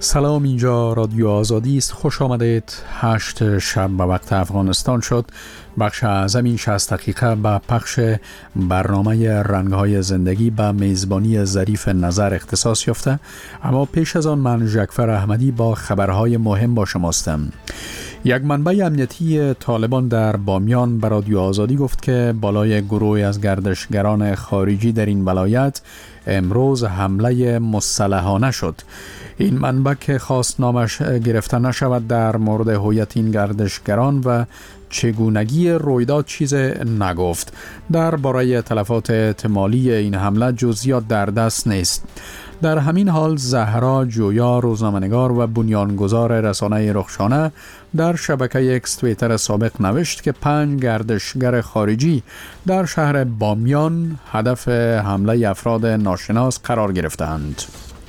سلام، اینجا رادیو آزادی است. خوش آمدید. 8 شب به وقت افغانستان شد. بخش اعظم این 60 دقیقه به پخش برنامه رنگ‌های زندگی به میزبانی ظریف نظر اختصاص یافته، اما پیش از آن من ژکفر احمدی با خبرهای مهم با شماستم. یک منبع امنیتی طالبان در بامیان به رادیو آزادی گفت که بالای گروهی از گردشگران خارجی در این ولایت امروز حمله مسلحانه شد. این منبع که خواست نامش گرفته نشود در مورد هویت این گردشگران و چگونگی رویداد چیز نگفت. درباره تلفات احتمالی این حمله جزئیات در دست نیست. در همین حال زهرا جویا، روزنامه‌نگار و بنیانگذار رسانه رخشانه، در شبکه اکس توییتر سابق نوشت که 5 گردشگر خارجی در شهر بامیان هدف حمله افراد ناشناس قرار گرفتند.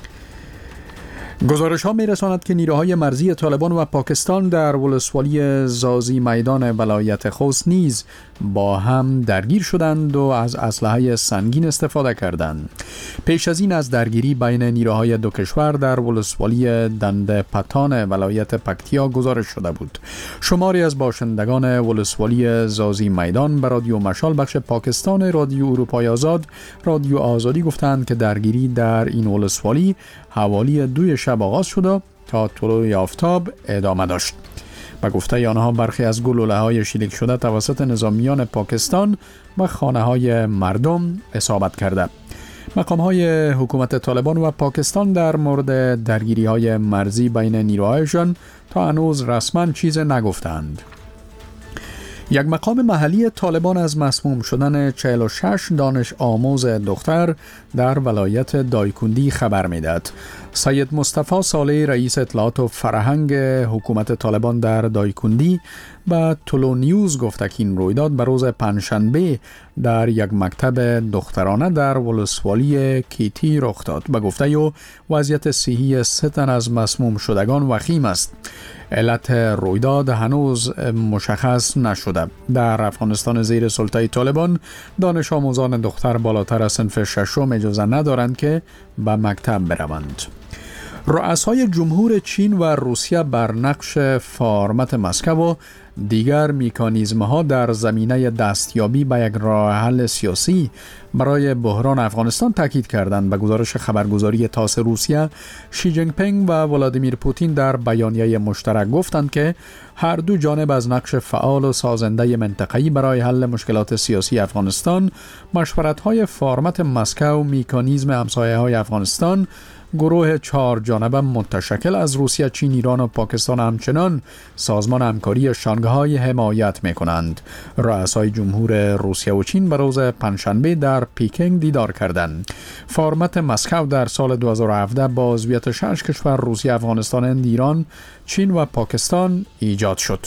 گزارش ها می رساند که نیروهای مرزی طالبان و پاکستان در ولسوالی زازی میدان ولایت خوست نیز با هم درگیر شدند و از اسلحه سنگین استفاده کردند. پیش از این از درگیری بین نیروهای دو کشور در ولسوالی دنده پتان ولایت پکتیا گزارش شده بود. شماری از باشندگان ولسوالی زازی میدان به رادیو مشال بخش پاکستان رادیو اروپای آزاد رادیو آزادی گفتند که درگیری در این ولسوالی حوالی 2 شب آغاز شده تا طلوع آفتاب ادامه داشت. به گفته آنها برخی از گلوله‌های شلیک شده توسط نظامیان پاکستان و خانه‌های مردم اصابت کرده. مقام‌های حکومت طالبان و پاکستان در مورد درگیری‌های مرزی بین نیروهایشان تا هنوز رسما چیز نگفتند. یک مقام محلی طالبان از مسموم شدن 46 دانش آموز دختر در ولایت دایکندی خبر میداد. سید مصطفی صالح، رئیس اطلاعات و فرهنگ حکومت طالبان در دایکندی، با تولو نیوز گفت که این رویداد به روز پنجشنبه در یک مکتب دخترانه در ولسوالی کیتی رخ داد. به گفته او وضعیت صحی 3 تن از مسموم شدگان وخیم است. علت رویداد هنوز مشخص نشده. در افغانستان زیر سلطه طالبان دانش آموزان دختر بالاتر از صنف 6 اجازه ندارند که به مکتب بروند. رؤسای جمهور چین و روسیه بر نقش فرمت مسکو و دیگر مکانیزم‌ها در زمینه دستیابی به یک راه حل سیاسی برای بحران افغانستان تاکید کردند. به گزارش خبرگزاری تاس روسیه، شی جینگ پینگ و ولادیمیر پوتین در بیانیه مشترک گفتند که هر دو جانب از نقش فعال و سازنده منطقه‌ای برای حل مشکلات سیاسی افغانستان، مشورت‌های فرمت مسکو، مکانیزم همسایه‌های افغانستان، گروه 4 جانبه متشکل از روسیه، چین، ایران و پاکستان همچنان سازمان همکاری شانگهای حمایت می‌کنند. رؤسای جمهور روسیه و چین به روز پنجشنبه در پکینگ دیدار کردند. فرمت مسکو در سال 2017 با عضویت 6 کشور روسیه، افغانستان، هند، ایران، چین و پاکستان ایجاد شد.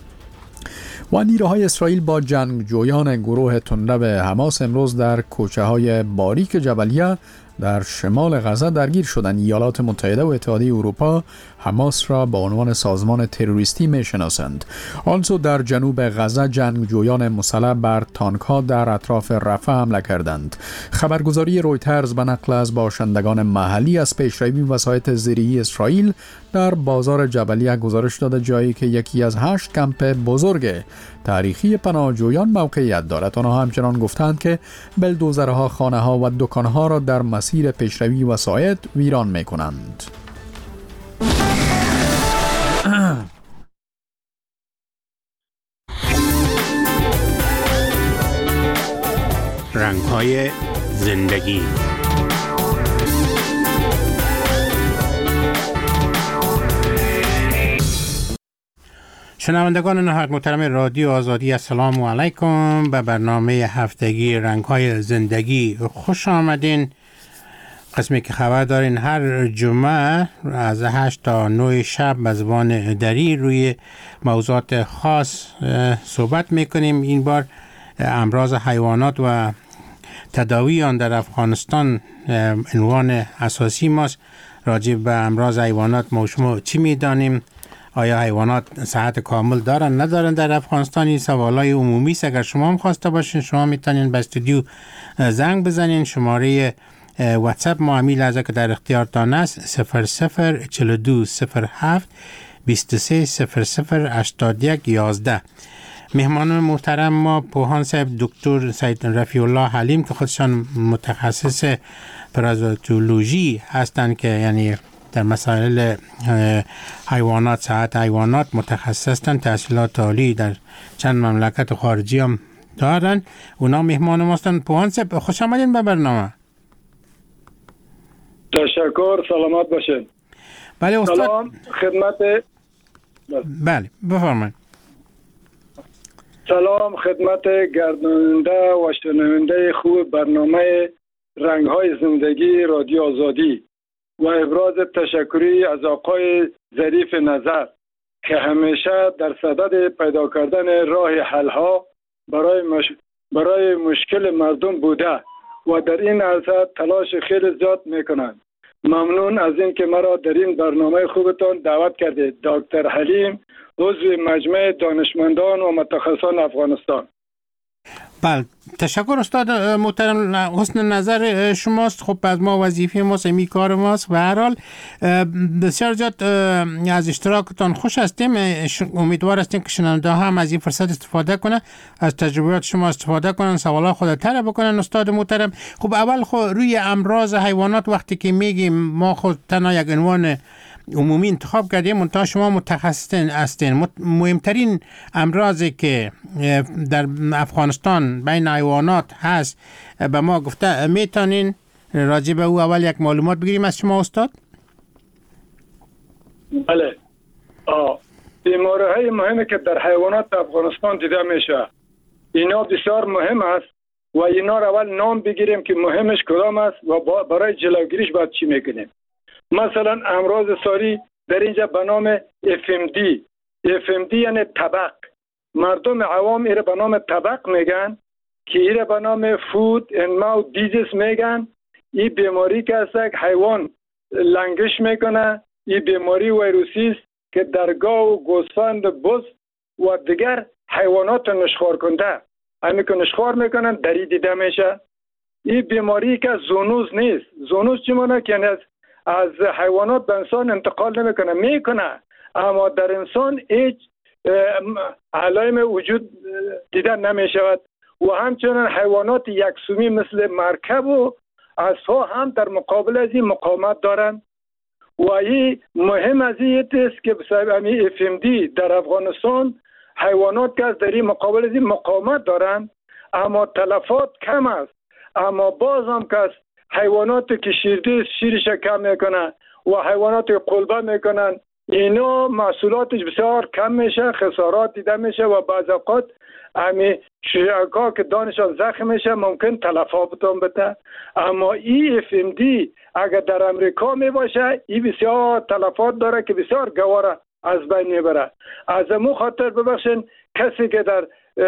و نیروهای اسرائیل با جنگجویان گروه تندرو حماس امروز در کوچه‌های باریک جبلیه در شمال غزه درگیر شدند. ایالات متحده و اتحادیه اروپا حماس را به عنوان سازمان تروریستی می‌شناسند. آنسو در جنوب غزه جنگجویان مسلح بر تانک‌ها در اطراف رفح حمله کردند. خبرگزاری رویترز به نقل از باشندگان محلی از پیشروی وسایط زیره‌ای اسرائیل در بازار جبلیه گزارش داده جایی که یکی از 8 کمپ بزرگ تاریخی پناهجویان موقعیت دارد. آنها همچنان گفتند که بلدوزرها خانه‌ها و دکان‌ها را در مسیر پیشروی وسایط ویران می‌کنند. رنگ‌های زندگی. شنوندگان نهایت محترم رادیو آزادی، السلام علیکم. به برنامه هفتگی رنگ‌های زندگی خوش آمدین. قسمی که خبر دارین هر جمعه از 8 تا 9 شب به زبان دری روی موضوعات خاص صحبت میکنیم. این بار امراض حیوانات و تداوی آن در افغانستان عنوان اساسی ماست. راجع به امراض حیوانات ما شما چی میدانیم؟ آیا حیوانات صحت کامل دارن ندارن در افغانستان؟ این سوالای عمومی است. اگر شما هم خواسته باشین شما میتونین به استودیو زنگ بزنین. شماره واتساپ ما همین لحظه که در اختیارتان است 004207 23008111. مهمان محترم ما پوهان صاحب دکتر سید رفیع الله حلیم که خودشان متخصص پرازیتولوژی هستند که یعنی در مسائل حیوانات، صحت حیوانات متخصص هستند، تحصیلات عالی در چند مملکت خارجی هم دارن. اونا مهمان ما هستند. پوهان صاحب خوش آمدین به برنامه. تشکر، سلامت باشین. بله استاد. سلام خدمت. بله بفرمایید. سلام خدمت گرداننده و شنونده خوب برنامه رنگ‌های زندگی رادیو آزادی و ابراز تشکری از آقای ظریف نظر که همیشه در صدد پیدا کردن راه حل‌ها برای مشکل مردم بوده و در این عرصه تلاش خیلی زیاد میکنند. ممنون از این که مرا در این برنامه خوبتان دعوت کردید. دکتر حلیم، عضو مجمع دانشمندان و متخصصان افغانستان. بله تشکر استاد محترم، حسن نظر شماست. خب از ما وظیفه ماست، می کار ماست و هر حال بسیار زیاد از اشتراکتان خوش هستیم. امیدوار هستیم که شنونده هم از این فرصت استفاده کنه، از تجربیات شما استفاده کنن، سوالا خود طرح بکنن. استاد محترم خب اول روی امراض حیوانات وقتی که میگیم ما خود تنها یک عنوان عمومی انتخاب کردیم، منتها شما متخصص هستین. مهمترین امراضی که در افغانستان بین حیوانات هست به ما گفته، میتونین راجع به او اول یک معلومات بگیریم از شما استاد؟ بله. بیماری‌های مهمی که در حیوانات افغانستان دیده میشه اینا بسیار مهم است و اینا رو اول نام بگیریم که مهمش کدام است و برای جلوگیریش باید چی میکنیم. مثلا امراض ساری در اینجا به نام FMD یعنی طبق. مردم عوام ایره به نام طبق میگن که ایره به نام فود and mouth disease میگن. این بیماری که است حیوان لنگش میکنه. این بیماری ویروسی است که در گاو و گوسفند بز و دیگر حیوانات نشخوار کننده همین که نشخوار میکنن دری دیده میشه. این بیماری که زونوز نیست. زونوز چی معنی که از حیوانات به انسان انتقال میکنه اما در انسان هیچ علائم وجود دیده نمی شود و همچنین حیوانات یکسومی مثل مرکب و اسب‌ها هم در مقابل از این مقاومت دارند و این مهم از این است که بسبب همین FMD در افغانستان حیوانات که در این مقابل از این مقاومت دارند اما تلفات کم است. اما باز هم که حیوانات که شیرش کم میکنن و حیوانات که قلبه میکنن اینا محصولاتش بسیار کم میشه، خسارات دیده میشه و بعض اوقات همین شیرکا که دانشان زخم میشه ممکن تلفات بتون بده. اما این FMD اگر در امریکا میباشه این بسیار تلفات داره که بسیار گواره از بین میبره. از امو خاطر ببخشین کسی که در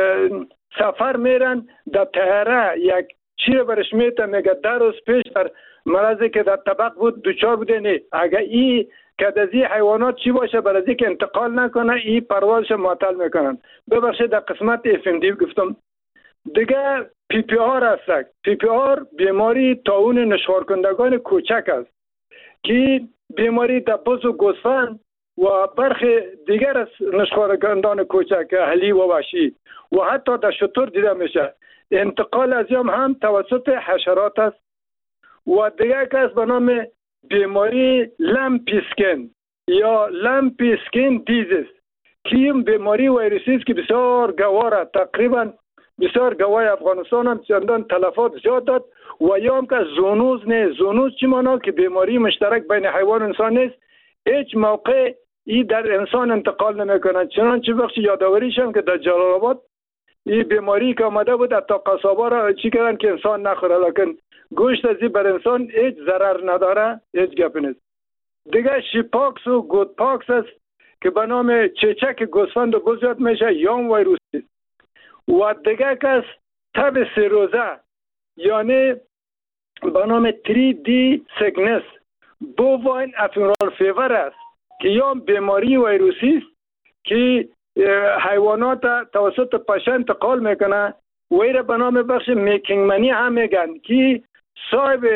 سفر میرن در طیاره یک چیه برش میته میگه 10 روز پیش در مرضی که در طبق بود دوچار بوده نه اگر این که از این حیوانات چی باشه برای که انتقال نکنه این پروازش معطل میکنن. ببخشید در قسمت FMD گفتم. دیگه PPR هست. PPR بیماری طاعون نشخوار کنندگان کوچک است که بیماری در بز و گوسفند و برخی دیگر از نشخوار کنندگان کوچک اهلی و وحشی و حتی در شتر دیده میشه. انتقال از هم توسط حشرات است و دیگر که به نام بیماری لمپی اسکین یا لمپی اسکین دیزیز که این بیماری ویروسی است که بسیار گواره. تقریبا بسیار گواه افغانستان هم چندان تلفات زیاد داد و یا هم که زونوز نیست. زونوز چی مانا که بیماری مشترک بین حیوان و انسان نیست، هیچ موقع این در انسان انتقال نمیکنه. چنانچه بخش یادآوریش هم که در جلال آباد این بیماری که آمده بود تا قصابا را چی کردن که انسان نخوره، لکن گوشت از این بر انسان هیچ ضرر نداره، هیچ گپ نیست. دیگه شیپاکس و گود پاکس است که به نام چیچک گوسفند و بز یاد میشه یام ویروسی و دیگه که است تب سیروزه یعنی به نام 3D سیکنس بوواین افیرال فیور است که یام بیماری ویروسی است که حیوانات توسط پشه انتقال میکنه و ایره به نام بخش میکینگ منی هم میگن که صاحب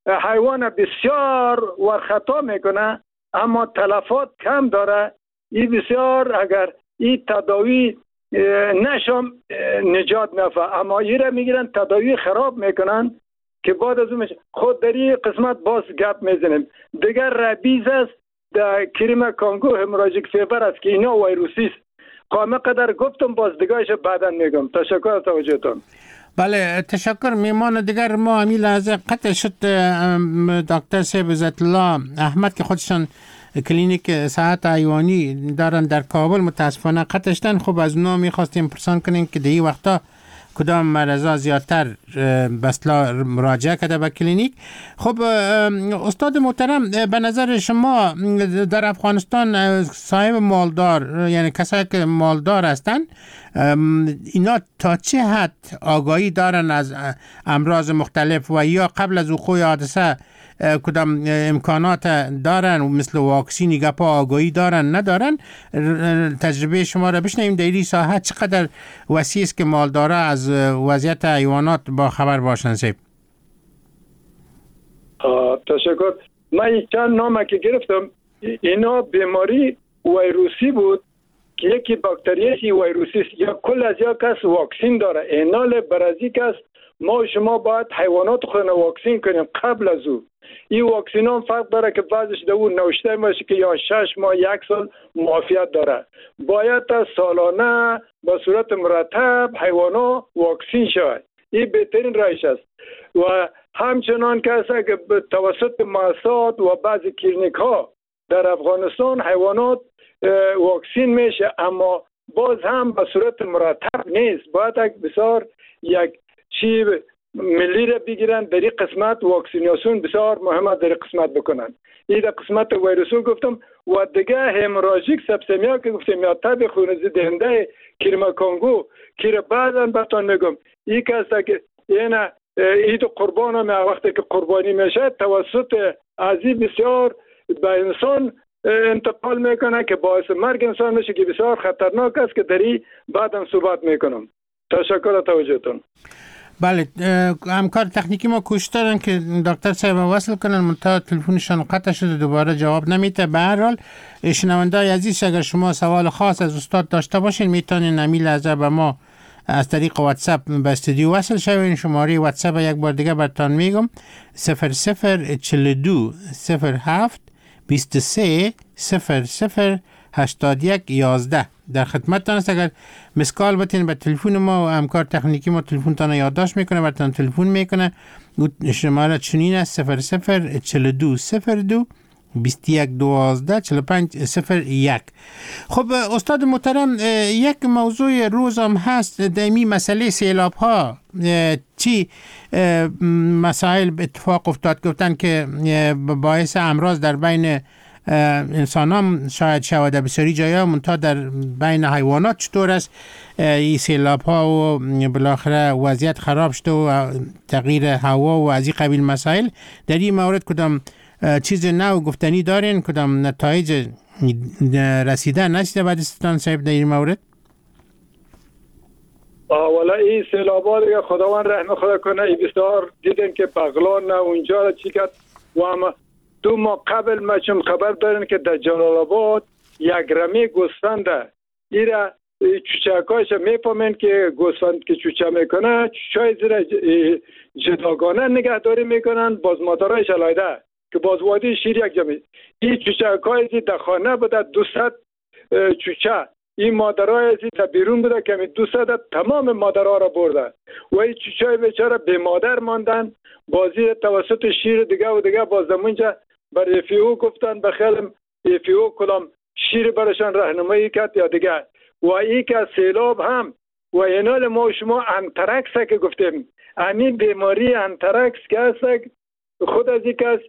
حیوان بسیار و خطا میکنه اما تلفات کم داره. این بسیار اگر این تداوی نشم نجات نفع، اما این را میگیرن تداوی خراب میکنن که بعد از اون خود در این قسمت باز گپ میزنیم. دیگر ربیز است، در کریم کانگو هموراژیک فیبر است که اینا ویروسی است. قامه قدر گفتم باز دیگرش بعدا میگم. تشکر از توجهتون. بله تشکر. میمان دیگر ما همین لحظه قطع شد دکتر صاحب عزت الله احمد که خودشان کلینیک صحت حیوانی دارن در کابل، متاسفانه قطع شدن. خب از اونا میخواستیم پرسان کنیم که دی وقتا کدام مریضا زیادتر بسلا مراجعه کرده به کلینیک. خب استاد محترم، به نظر شما در افغانستان صاحب مالدار، یعنی کسایی که مالدار هستن، اینا تا چه حد آگاهی دارن از امراض مختلف و یا قبل از وقوع حادثه کدام امکانات دارن و مثل واکسینی گپا آگاهی دارن ندارن؟ تجربه شما را بشنویم. در این ساحه چقدر وسیع است که مالدارا از وضعیت حیوانات با خبر باشن؟ سیب تشکر. من چند نامه که گرفتم اینا بیماری ویروسی بود که یکی باکتریایی ویروسی است یا کل از یا کس واکسین داره. اینال برازی کس ما شما باید حیوانات خود واکسین کنیم قبل از او. این واکسین هم فرق داره که بعضش دو نوشته باشه که یا 6 ماه 1 سال معافیت داره. باید تا سالانه با صورت مرتب حیوانات واکسین شود. این بهترین روش است. و همچنان که توسط مؤسسات و بعضی کلینیک ها در افغانستان حیوانات واکسین میشه، اما باز هم به صورت مرتب نیست. باید بسیار یک چی ملی را بگیرن در این قسمت. واکسیناسیون بسیار مهمه در این قسمت بکنن. این در قسمت ویروسون گفتم. و دیگه هموراژیک سپسیمیا که گفتم یا تب خونریزی دهنده کریم کانگو که بعداً بهتون میگم این کسا که اینا عید قربان هم وقتی که قربانی میشه توسط عزیز بسیار به انسان انتقال میکنه که باعث مرگ انسان میشه که بسیار خطرناک است که دری بعداً صحبت میکنم. تشکر از توجهتون. بله، همکار تکنیکی ما کوشش دارن که دکتر صاحب وصل کنن، منتها تلفنشان قطع شده، دوباره جواب نمیده. به هر حال شنونده‌های عزیز اگر شما سوال خاص از استاد داشته باشین میتونین همین لحظه به ما از طریق واتساپ به استودیو وصل شوین. شماره واتساپ یک بار دیگه براتون میگم 0042 07 23 00 81 11. در خدمتتان است. اگر مسکال بتین به تلفن ما و همکار تکنیکی ما تلفنتان یادداشت میکنه، براتون تلفن میکنه. شماره چنین است 0042 02 21 12 45 01. خب استاد محترم، یک موضوع روز هم هست دائمی مسئله سیلاب ها. چی مسائل اتفاق افتاد گفتن که باعث امراض در بین انسان هم شاید شود، بسیاری جایا منتها در بین حیوانات چطور است این سیلاب ها و بالاخره وضعیت خراب شده و تغییر هوا و از این قبیل مسائل. در این مورد کدام چیز نو گفتنی دارین؟ کدام نتایج رسیده نشده بعد استان صاحب در این مورد؟ والا این سیلاب ها دیگه خداوند رحم خدا کنه. این بسیار دیدن که بغلان و اونجا را چی کرد و اما 2 ماه قبل ما چون خبر دارین که در جلال آباد یک رمی گوسفنده ایرا چوچکایش میفهمین که گوسفند که چوچه میکنه چوچای زیر جداگانه نگهداری میکنن، باز مادرایش علایده که باز وادی شیر یک جمعی. این چوچکایش در خانه بوده 200 چوچه، این مادرای در بیرون بوده که 200 تمام مادرها را برده و این چوچای بیچاره به مادر ماندن. بازی توسط شیر دیگه و دیگه باز دمونجا بر افیو گفتن بخیلم افیو کلام شیر برشان راهنمایی کرد یا دیگه. و ای که سیلاب هم و اینال ما شما انترکس که گفتیم همین بیماری انترکس که هست خود از یک از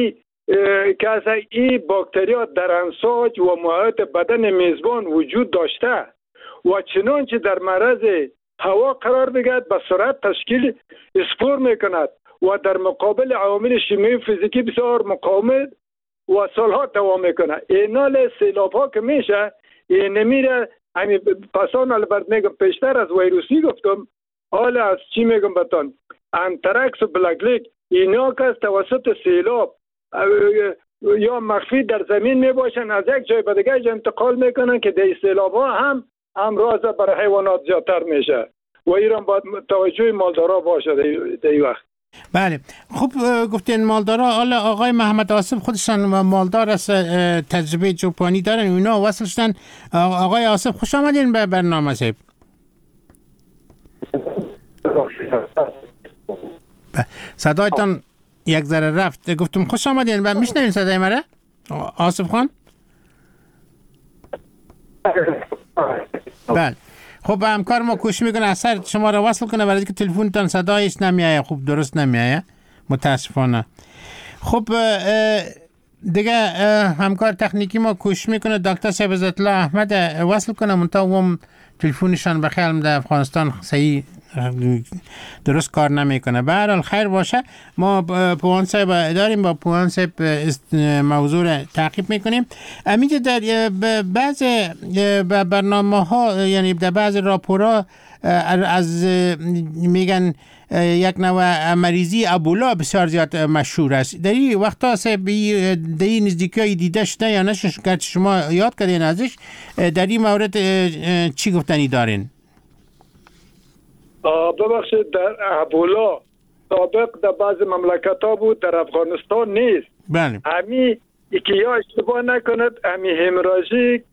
ای باکتریا در انساج و محیط بدن میزبان وجود داشته و چنانچه در معرض هوا قرار بگیرد به سرعت تشکیل اسپور میکند و در مقابل عوامل شیمیایی فیزیکی بسیار مقاومت و سالها دوام میکنه. اینال سیلاب ها که میشه این نمیره همین پسان البته میگم پیشتر از ویروسی گفتم، حالا از چی میگم بتان انترکس و بلگلیک اینا که از توسط سیلاب یا مخفی در زمین می باشن، از یک جای به دیگه انتقال میکنن که در سیلاب ها هم امراض برای حیوانات زیادتر میشه و ایران باید توجه مالدارا باشه در این وقت. بله خوب گفتین مالدارا. حالا آقای محمد آصف خودشان مالدار از تجربه جوپانی دارن، اونا وصل شدن. آقای آصف خوش آمدین به برنامه سیب. صدایتان یک ذره رفت. گفتم خوش آمدین و میشنوین صدای مرا آصف خان؟ بله خب همکار ما کوشش میکنه اثر شما را وصل کنه، برای که تلفنتان صدایش نمیایه، خوب درست نمیایه متاسفانه. خب دیگه همکار تکنیکی ما کوشش میکنه دکتر صاحب عزت الله احمد وصل کنه، منتها تلفنشان بخیالم در افغانستان صحیح درست کار نمیکنه. به هر حال خیر باشه، ما پوان صاحب داریم، با پوان صاحب موضوع را تعقیب میکنیم. امیده در بعض برنامه ها، یعنی در بعض راپورها از میگن یک نوع مریضی ابولا بسیار زیاد مشهور است. در این وقتا صاحب در این نزدیکی دیده شده یا نشش که شما یاد کردین ازش؟ در این مورد چی گفتنی دارین؟ ببخشید، در ابولا سابق در بعض مملکت ها بود، در افغانستان نیست. بله. امی که یا اشتباه نکند امی همراژیک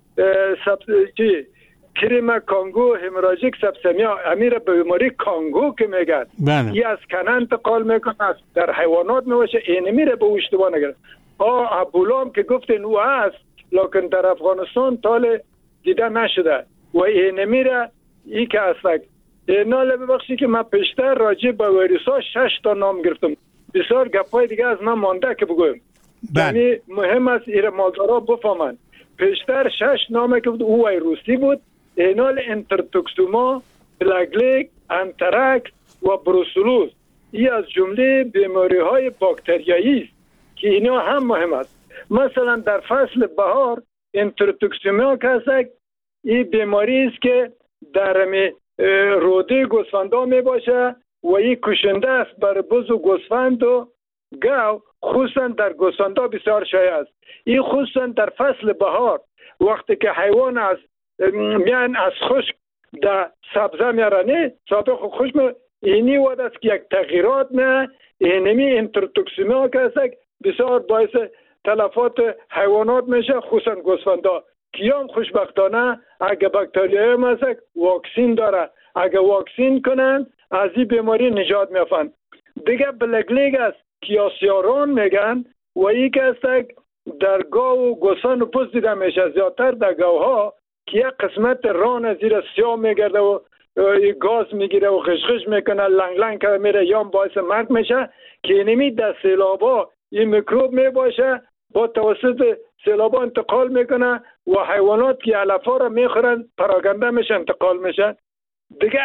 کریم کانگو، همراژیک سبسمیا، امی را به بیماری کانگو که میگن. بله. ای از کنه انتقال میکنه، در حیوانات میباشه، اینمی را به اشتباه نگرد. ابولا هم که گفتین او هست، لکن در افغانستان تال دیده نشده و اینمی را ای که هست. ناله ببخشی که من پیشتر راجع به ویروس‌ها 6 تا نام گرفتم، بسیار گپای دیگه از من مانده که بگویم. یعنی مهم است ایره مالدارا بفهمن. پیشتر 6 نامه که بود، او ویروسی بود، اینال انترتوکسوما، پلاگلیک، انتراکس و بروسلوز. این از جمله بیماری‌های باکتریایی است که اینا هم مهم است. مثلا در فصل بهار انترتوکسوما که هست، این بیماری است که در روده گوسفندا می باشه و این کشنده است بر بز و گوسفند و گاو، خصوصا در گوسفندا بسیار شایع است. این خصوصا در فصل بهار وقتی که حیوان از میان از خشک در سبزه میرنه، سابق خشک اینی وقت است که یک تغییرات نه اینمی انترتوکسوما که است بسیار باعث تلفات حیوانات میشه، خصوصا گوسفندا. کیام خوشبختانه اگه باکتریای مزک واکسین داره، اگه واکسین کنن از این بیماری نجات میافن. دیگه بلگلیگ است کیاسیاران میگن و ای که است در گاو و گوسفند و پوست دیده میشه، زیادتر در گاوها که یک قسمت ران از زیر سیاه میگرده و گاز میگیره و خشخش میکنه، لنگ لنگ که میره، یا باعث مرگ میشه که اینمی در سیلابا این میکروب میباشه، با توسط سیلابا انتقال میکنه و حیوانات که علفا را میخورن پراگنده میشه، انتقال میشه. دیگه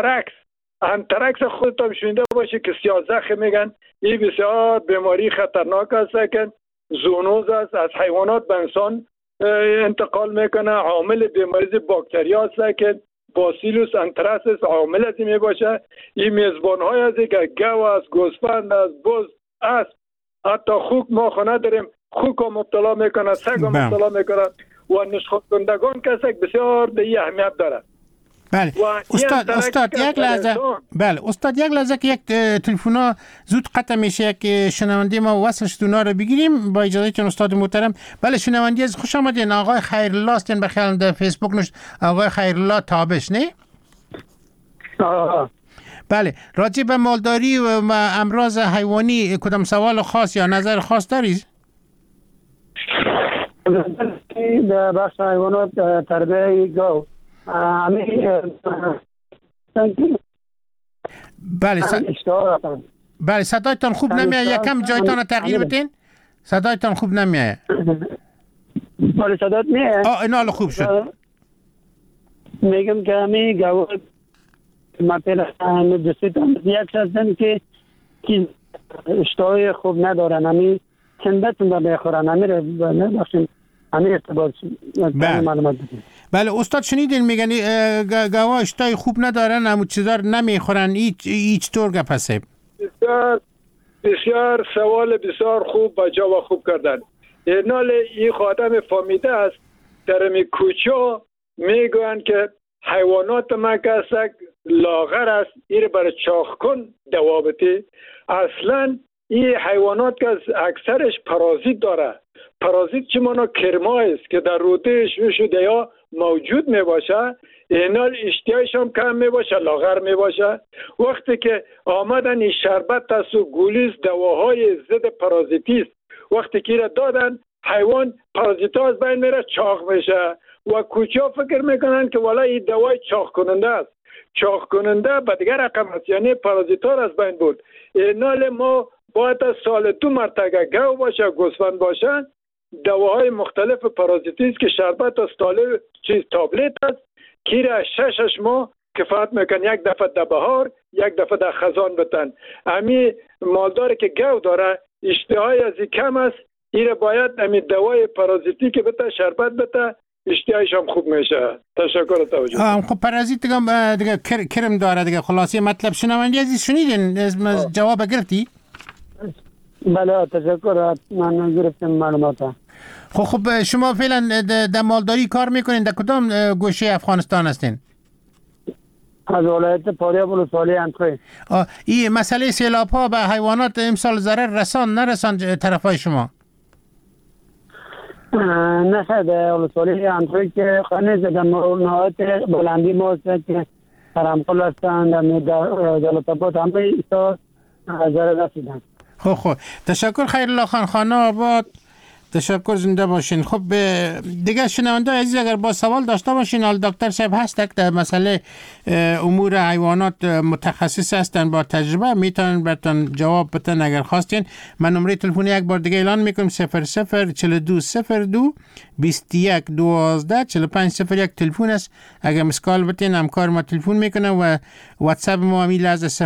انترکس خودت هم شنیده باشه که سیاه‌زخم میگن، این بسیار بیماری خطرناک است که زونوز است، از حیوانات به انسان انتقال میکنه. عامل بیماری باکتریا است که باسیلوس انتراسس عامل از این میباشه. این میزبان های است که گاو است، گوسفند است، بز است، حتی خوک ما خونه داریم، خوک ها مبتلا میکنه، سگ ها مبتلا میکنه و نسخه کنندگان کسی بسیار به این اهمیت داره. بله استاد یک لحظه، بله استاد یک لحظه که یک تلفن زود قطع میشه که شنونده ما وصل شد، اونا رو بگیریم با اجازهتون استاد محترم. بله شنونده از خوش آمدین. آقای خیرالله هستین بخیال در فیسبوک نوشت آقای خیرالله تابش نه؟ بله راجع به مالداری و امراض حیوانی کدام سوال خاص یا نظر خاص دارید؟ در بخش حیوانات تربیه گاو بله صدایتان خوب نمیاد، یکم جایتان رو تغییر بدین. صدایتان خوب نمیاد. بله صدایت میاد. اینا حالا خوب شد. میگم که همین گاو مثلا دوستان یک هستن که اشتهای خوب ندارن، همین چندتون رو میخورن، همین رو نبخشین، همین ارتباط معلومات بدین. بله استاد شنیدین میگن گاوا اشتهای خوب ندارن، همون چیزا رو نمیخورن، هیچ طور گپ هست؟ بسیار سوال بسیار خوب و جواب خوب کردن. اینال این خادم فهمیده است در می کوچه میگویند که حیوانات ما که لاغر است این برای چاق کن دوابتی. اصلا این حیوانات که اکثرش پارازیت داره. پارازیت چی مانا کرمای است که در روده شده یا موجود می باشه. اینال اشتیایش هم کم می باشه، لاغر می باشه. وقتی که آمدن این شربت است و گولیز دواهای ضد پارازیتی است، وقتی که را دادن حیوان پارازیت ها از بین میره، چاق میشه و کوچه فکر میکنن که والا این دوای چاق کننده است. چاق کننده به دیگر رقم است، یعنی پارازیت ها از بین بود. اینال ما باید سال 2 مرتبه گاو باشه، گوسفند باشه، دواهای مختلف پارازیتی است که شربت است، تابلت است که را 6 ماه کفایت میکن. یک دفعه در بهار، یک دفعه در خزان بتن. امی مالداری که گاو داره اشتهای از کم است، این باید امی دوای پارازیتی که بته، شربت بته، اشتهایش هم خوب میشه. تشکر توجه. خب پارازیت دیگه کرم داره دیگه. خلاصه مطلب شنوندی عزیز شنیدین؟ جواب گرفتی؟ بله تشکر، من گرفتم معلومات. خب شما فعلا در مالداری کار میکنین؟ در کدام گوشه افغانستان هستین؟ از ولایت فاریاب ولسوالی اندخوی. این مسئله سیلاب ها به حیوانات امسال ضرر نرسان طرفای شما؟ نه در ولسوالی اندخوی که خانه در نهایت بلندی ما است که ترمقل هستند، در دولت آباد همه ایسا ضرر رسیدن. خب تشکر خیرالله خان، خانه آباد. تشکر، زنده باشین. خب دیگه شنونده عزیز اگر با سوال داشته باشین، حال دکتر صاحب هست در مسئله امور حیوانات متخصص هستن با تجربه، میتونن براتون جواب بدن اگر خواستین. من نمره تلفنی یک بار دیگه اعلان میکنم: 004202 2112 4501 تلفن است. اگر مسکال بتین همکار ما تلفن میکنه و واتساپ ما امیل از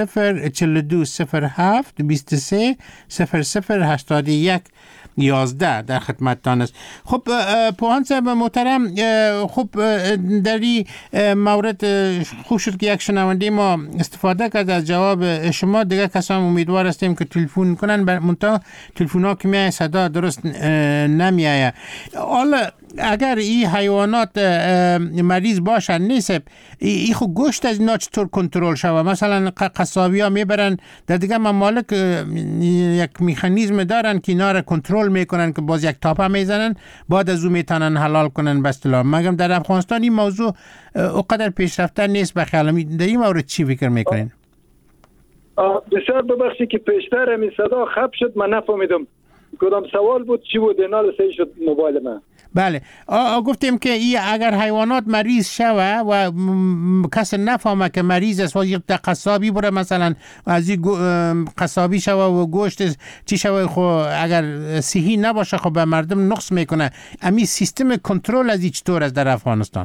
004207 23 0081 11 در خدمتتان است. خب پوهان صاحب محترم، خب در این مورد خوب شد که یک شنونده ما استفاده کرد از جواب شما. دیگه کسان امیدوار هستیم که تلفن کنن، منتها تلفن ها که میای صدا درست نمیایه. حالا اگر این حیوانات مریض باشن نیست، این خب گوشت از اینا چطور کنترل شوه؟ مثلا قصابی ها میبرن در دیگه ممالک یک مکانیزم دارن که اینا را کنترل میکنن که باز یک تاپه میزنن، بعد از اون میتونن حلال کنن به اصطلاح. مگم در افغانستان این موضوع اونقدر پیشرفته نیست. به خیال در این مورد چی فکر میکنین؟ بسیار ببخشید که پیشتر می صدا خب شد، من نفهمیدم کدام سوال بود، چی بود؟ اینا صحیح شد موبایل من. بله گفتیم که این اگر حیوانات مریض شوه و کس نفهمه که مریض است و یک قصابی بره مثلا از این قصابی شوه و گوشت چی شوه، خب اگر صحیح نباشه خب به مردم نقص میکنه. امی سیستم کنترل از این چطور است در افغانستان؟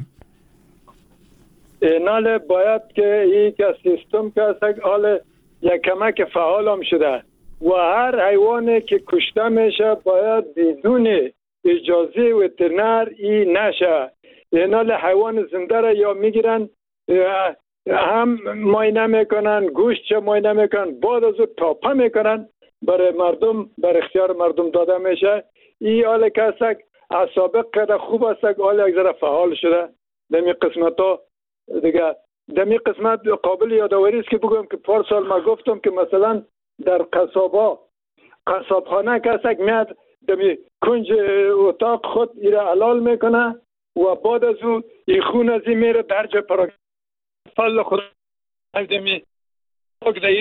اینال باید که این که سیستم که حال یک کمک فعال هم شده و هر حیوانی که کشته میشه باید بدون اجازه وترنر این نشه. اینال حیوان زنده را یا میگیرن هم معاینه میکنن، گوشت معاینه میکنن، بعد از اون تاپه میکنن، برای مردم بر اختیار مردم داده میشه. این حال که هست سابق که خوب است، حال یک ذره فعال شده دمی قسمت ها دیگه. دمی قسمت قابل یادآوری است که بگم که پارسال ما گفتم که مثلا در قصابخانه که هست میاد دمی کنج اتاق خود ایره حلال میکنه و بعد از او این خون از این میره در جا پراک فضل خود دمی خود دایری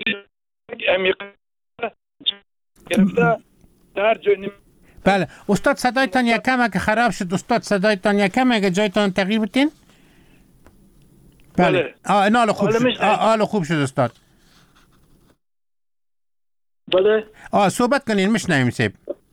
گرفته در جا نیم. بله استاد صدایتان یکمه که خراب شد. استاد صدایتان یکمه که جایتان تغییر بتین. بله نال خوب شد. خوب شد استاد. بله صحبت کنین مشنویم سیب.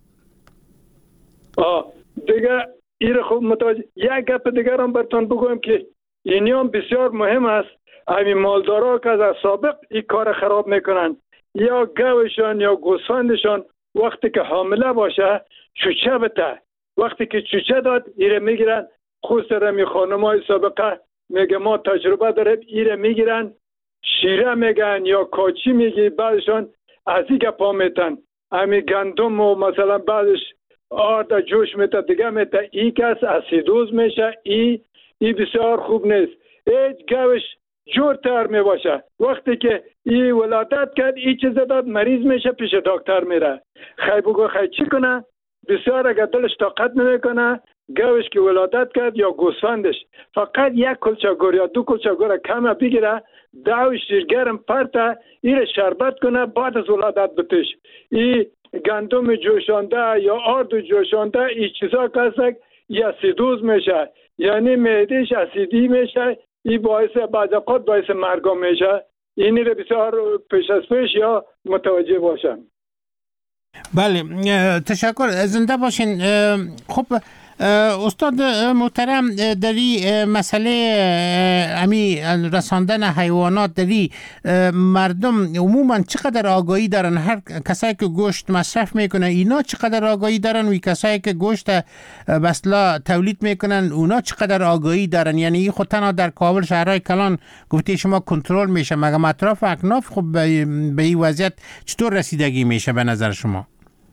دیگه این خوب متوجه. یک گپ دیگر هم براتون بگویم که این هم بسیار مهم است. همین مالدارا که از سابق این کار خراب میکنن، یا گوشان یا گوسفندشان وقتی که حامله باشه چوچه بده، وقتی که چوچه داد ایره میگیرن. خصوصا می خانمای سابقه میگه ما تجربه داریم، ایره میگیرن شیره میگن یا کاچی میگی، بعدشان از این گپا میتن. امی گندم و مثلا بعدش آرد جوش میته دیگه میته، ای کس اسیدوز میشه. ای بسیار خوب نیست. هیچ گوش جورتر میباشه. وقتی که ای ولادت کرد ای چیز داد مریض میشه، پیش دکتر میره. خیلی بگو خیلی چی کنه؟ بسیار اگر دلش طاقت نمیکنه گوش که ولادت کرد یا گوسفندش فقط یک کلچه گور یا دو کلچه گور کم بگیره، دو شیرگرم پرته ایره شربت کنه، بعد از ولادت بتش. ای گندم جوشانده یا آرد جوشانده ای چیزا کسک یا اسیدوز میشه، یعنی معدهش اسیدی میشه. ای باعث بعض اوقات باعث مرگ میشه. اینی رو بسیار پیش از پیش یا متوجه باشن. بله تشکر، زنده باشین. خب استاد محترم، دری مسئله امی رساندن حیوانات دری مردم عموما چقدر آگاهی دارن؟ هر کسایی که گوشت مصرف میکنه اینا چقدر آگاهی دارن؟ و کسایی که گوشت بسلا تولید میکنن اونا چقدر آگاهی دارن؟ یعنی این خود تنها در کابل شهرهای کلان گفته شما کنترل میشه، مگه اطراف اکناف خب به این وضعیت چطور رسیدگی میشه به نظر شما؟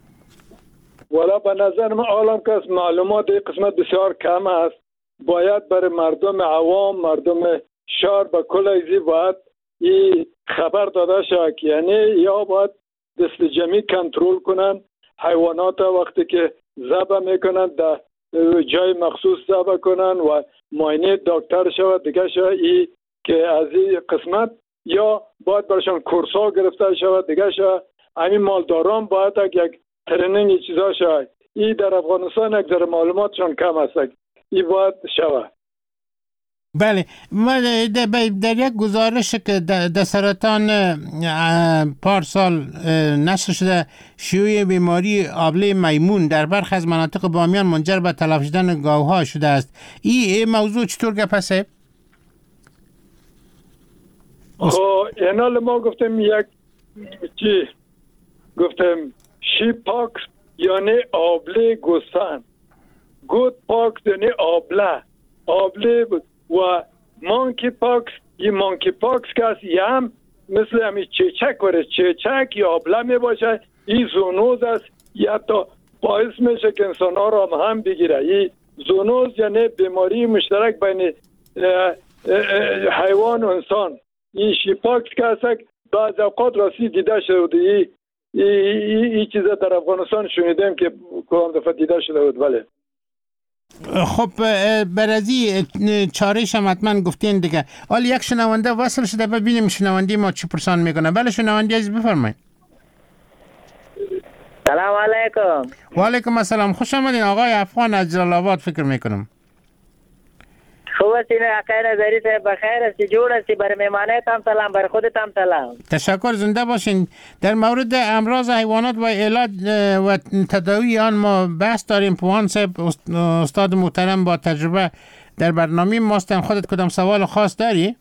والا به نظر من عالم که از معلومات این قسمت بسیار کم است. باید برای مردم عوام، مردم شهر به کل ایزی باید این خبر داده شد، یعنی یا باید دست جمعی کنترل کنن حیوانات وقتی که ذبح میکنن در جای مخصوص ذبح کنن و معاینه دکتر شود دیگه شود. ای که از این قسمت یا باید برشان کورسا گرفته شود دیگه شود. همین مالداران باید یک ترنینگ چیزا شد. این در افغانستان یک ذره معلوماتشان کم است، این باید شود. بله، ما در یک گزارش که در سرطان پارسال نشر شده شیوع بیماری آبله میمون در برخی از مناطق بامیان منجر به تلف شدن گاوها شده است. این موضوع چطور گپسه؟ خب اینال ما گفتیم یک چی گفتیم شیپ پاکس یعنی آبله گوسفند، گوت پاکس یعنی آبله و مانکی پاکس. این مانکی پاکس که است یه هم مثل همی چیچک وره، چیچک یا آبله می باشه. این زونوز است، یا تا باعث میشه که انسان ها را هم بگیره. این زونوز یعنی بیماری مشترک بین حیوان و انسان. این شیپ پاکس که است بعض اوقات راستی دیده شده. این چیزا در افغانستان شنیدیم که کدام دفعه دیده شده بود. بله. خب برازی چارهش هم حتما گفتین دیگه. حالا یک شنونده وصل شده، ببینیم شنونده ما چی پرسان میکنه. بله شنونده عزیز بفرمایید. سلام علیکم. و علیکم السلام، خوش آمدین آقای افغان از جلال آباد فکر میکنم. خوب هستی؟ آقای نظری صاحب بخیر هستی؟ جور هستی؟ برای مهمانه تام سلام، برای خودت هم سلام. تشکر، زنده باشین. در مورد امراض حیوانات و علاج و تداوی آن ما بحث داریم. پوهان صاحب استاد محترم با تجربه در برنامه ماستن. خودت کدام سوال خاص داری؟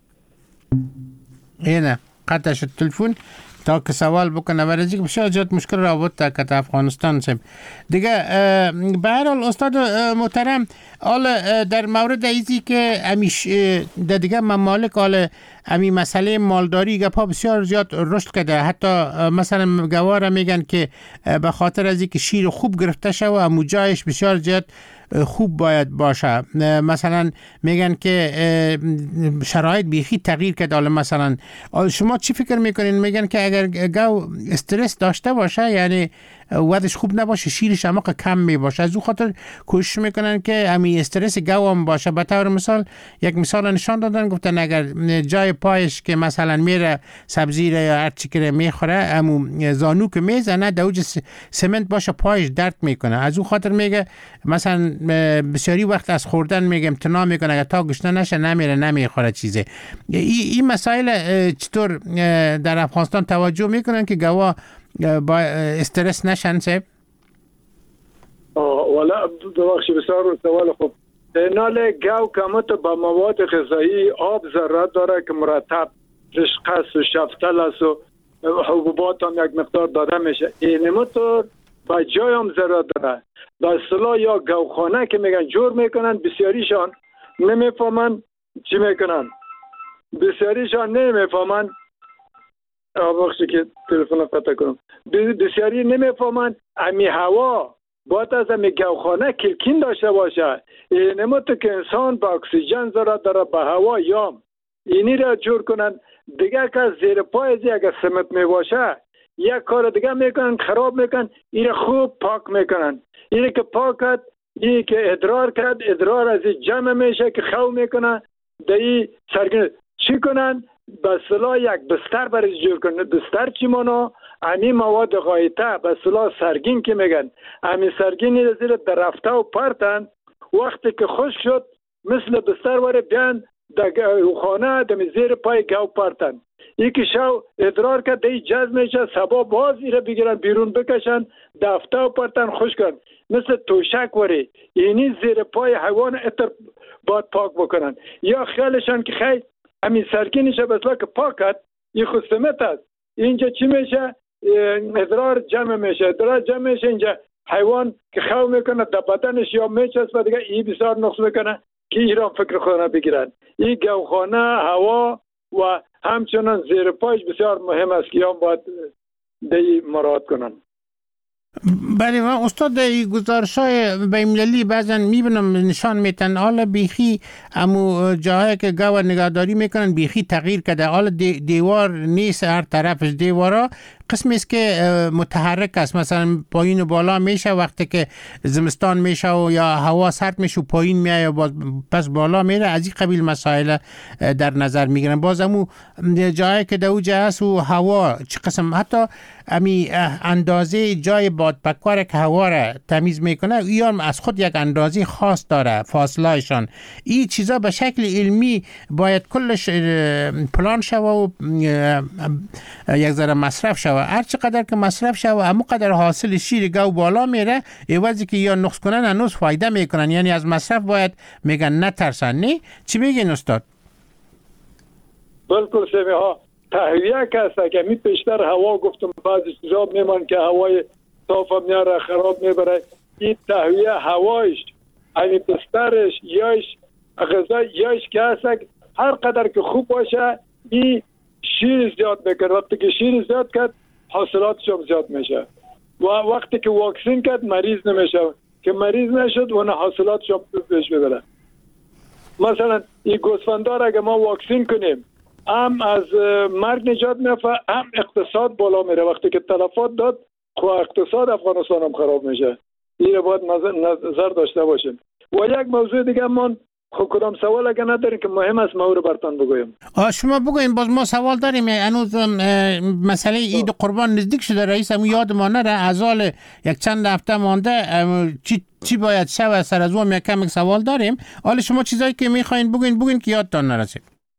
اینه قطع شد تلفن تا که سوال بکنه برای که بسیار جات مشکل رابطه کت افغانستان سب دیگه. به هر حال استاد محترم، حالا در مورد ایزی که امیش در دیگه ممالک حالا امی مسئله مالداری گپا بسیار زیاد رشد کرده. حتی مثلا گواره میگن که به خاطر از اینکه شیر خوب گرفته شده و امو جایش بسیار زیاد خوب باید باشه. مثلا میگن که شرایط بیخی تغییر کرده. حالا مثلا شما چی فکر میکنین؟ میگن که اگر گاو استرس داشته باشه یعنی وضعش خوب نباشه، شیرش هم کم می باشه، از اون خاطر کوشش میکنن که همین استرس گاو هم باشه. به طور مثال یک مثال نشان دادن، گفتن اگر جای پایش که مثلا میره سبزی یا هر چی که میخوره همون زانو که میزنه دوج سمنت باشه پایش درد میکنه. از اون خاطر میگه مثلا بسیاری وقت از خوردن میگه امتناع میکنه، اگر تا گشنه نشه نمیره نمیخوره چیزه. این مسائل چطور در افغانستان توجه میکنن که گاوا با استرس نشن صاحب؟ والا ببخشید بسیار سوال خوب. نال گاو کمت با مواد غذایی آب ضرورت داره که مرتب رشقه و شفتل است و حبوبات هم یک مقدار داده میشه. این موتور با جای هم ضرورت داره. با اصطلاح یا گاوخانه که میگن جور میکنن، بسیاریشان نمیفهمن چی میکنن، بسیاریشان نمیفهمن بخشی که تلفن قطع کنم، بسیاری نمیفهمند امی هوا باید از امی گوخانه کلکین داشته باشه. نموت که انسان با اکسیژن ضرورت داره به هوا یام اینی را جور کنن. دیگه که زیر پای اگه سمت می باشه یک کار دیگه میکنن، خراب میکنن، این خوب پاک میکنن. اینی که پاک کرد، اینی که ادرار کرد، ادرار از جمع میشه که خو میکنن دی سرگن چی کنن؟ به صلاح یک بستر برای جور کنن. بستر چی مانا؟ امی مواد غایطه به صلاح سرگین که میگن، امی سرگینی را زیر درفته و پرتن، وقتی که خشک شد مثل بستر واره بیان در خانه دم زیر پای گو پرتن. یکی شو ادرار که دی جذب میشه، سبا باز ایره بگیرن بیرون بکشن دفته و پرتن خوش کن مثل توشک وره. اینی زیر پای حیوان اتر باید پاک بکنن. یا خیالشان که خیلی همین سرگینشه بسلا که پاکت این خستمت است. اینجا چی میشه؟ ادرار جمع میشه، ادرار جمع میشه، اینجا حیوان که خو میکنه در بدنش یا میچسبه و دیگه این بسیار نقص میکنه که ایران فکر خانه بگیرن. این گوخانه، هوا و همچنان زیر پایش بسیار مهم است که هم باید دی مراعات کنن. بله و استاد گزارش‌های بین‌المللی بعضن میبینم نشان میتن حالا بیخی امو جاهایی که گاو نگهداری میکنن بیخی تغییر کرده. حالا دیوار نیست، هر طرفش دیوارا قسمی است که متحرک است، مثلا پایین و بالا میشه وقتی که زمستان میشه و یا هوا سرد میشه و پایین میایه و پس بالا میره. از این قبیل مسائل در نظر میگیرن. باز امو جایی که دوجه هست و هوا چه قسم حتی امی اندازه جای بادپکوار که هوا را تمیز میکنه یا از خود یک اندازه خاص داره فاصلهشان. این چیزا به شکل علمی باید کلش پلان شوه و یک ذره مصرف شوه. هر چقدر که مصرف شوه همون قدر حاصل شیر گاو بالا میره. عوضی که یا نقص کنن هنوز فایده میکنن. یعنی از مصرف باید میگن نترسن. نه چی میگین استاد؟ بالکل سمی ها تهویه که هست که می پیشتر هوا گفتم بعضی چیزا میمان که هوای صاف میاره خراب میبره. این تهویه هوایش این بسترش یایش غذا یایش که هست هر قدر که خوب باشه این شیر زیاد میکنه. وقتی که شیر زیاد کرد حاصلاتش هم زیاد میشه و وقتی که واکسین کرد مریض نمیشه. که مریض نشد و حاصلاتش هم پیش ببره. مثلا این گوسفندار اگه ما واکسین کنیم هم از مرگ نجات میفته، هم اقتصاد بالا میره. وقتی که تلفات داد خو اقتصاد افغانستان هم خراب میشه. این باید نظر داشته باشیم. و یک موضوع دیگه من خب کدام سوال اگه نداریم که مهم است ما رو برتان بگویم. شما بگوین. باز ما سوال داریم. هنوز مسئله عید قربان نزدیک شده. رئیس هم یاد ما نره ازال یک چند هفته مانده چی باید شود سر از اون کم سوال داریم. حالا شما چیزایی که میخواین بگوین که یادتان نرسه.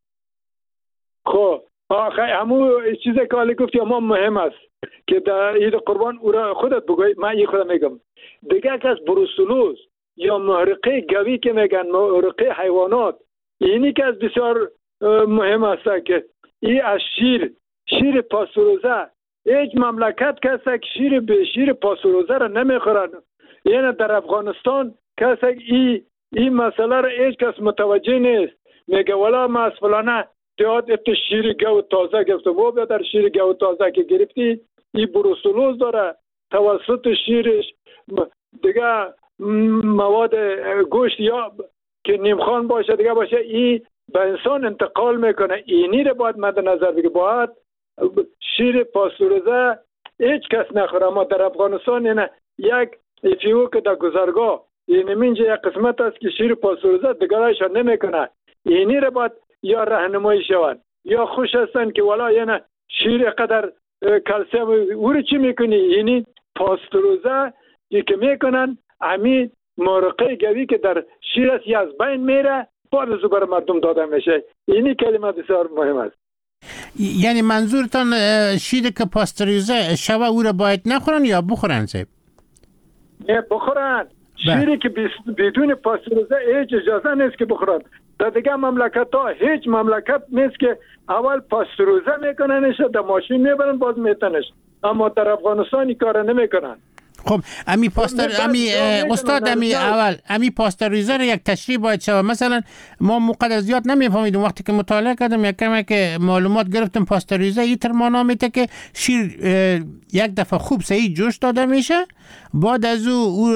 خب همون چیزی که حالی گفتی اما مهم است که در عید قربان او را خودت بگوی. من این خودم میگم دیگه که از بروسلوز یا محرقه گوی که میگن محرقه حیوانات اینی که از بسیار مهم است که این از شیر پاستوریزه هیچ مملکت که است که شیر پاستوریزه را نمیخورن. یعنی در افغانستان که است این مسئله را هیچ کس متوجه نیست. میگه والا ما از فلانه دیاد ات شیر گو تازه گرفته و بیا در شیر گو تازه که گرفتی این بروسلوز داره توسط شیرش دیگه مواد گوشت یا که نیمخوان باشه دیگه باشه این به انسان انتقال میکنه. اینی رو باید مد نظر بگیر. باید شیر پاستوریزه هیچ کس نخوره. ما در افغانستان یعنی یک افیو که در گذرگاه یعنی منجا یک قسمت است که شیر پاستوریزه دیگرایشان نمیکنه. اینی رو باید یا راهنمایی شوند یا خوش هستن که والا یعنی شیر قدر کلسیم او رو چی میکنی؟ یعنی پاستوریزه که میکنن همین مرقه گوی که در شیر است از بین میره بعد از بر مردم داده میشه. اینی کلمه بسیار مهم است. یعنی منظورتان شیر که پاستوریزه شوه او را باید نخورن یا بخورن؟ نه بخورن. شیری که بدون پاستوریزه هیچ اجازه نیست که بخورن. در دیگه مملکت ها هیچ مملکت نیست که اول پاستوریزه میکننش در ماشین میبرن باز میتنش. اما در افغانستان این کار نمیکنن. خب استاد امی پاستوریزه رو یک تشریح باید شود. مثلا ما موقع زیاد نمیفهمیدیم، وقتی که مطالعه کردم یک کمی که معلومات گرفتم پاستوریزه این معنا میده که شیر یک دفعه خوب صحیح جوش داده میشه، بعد از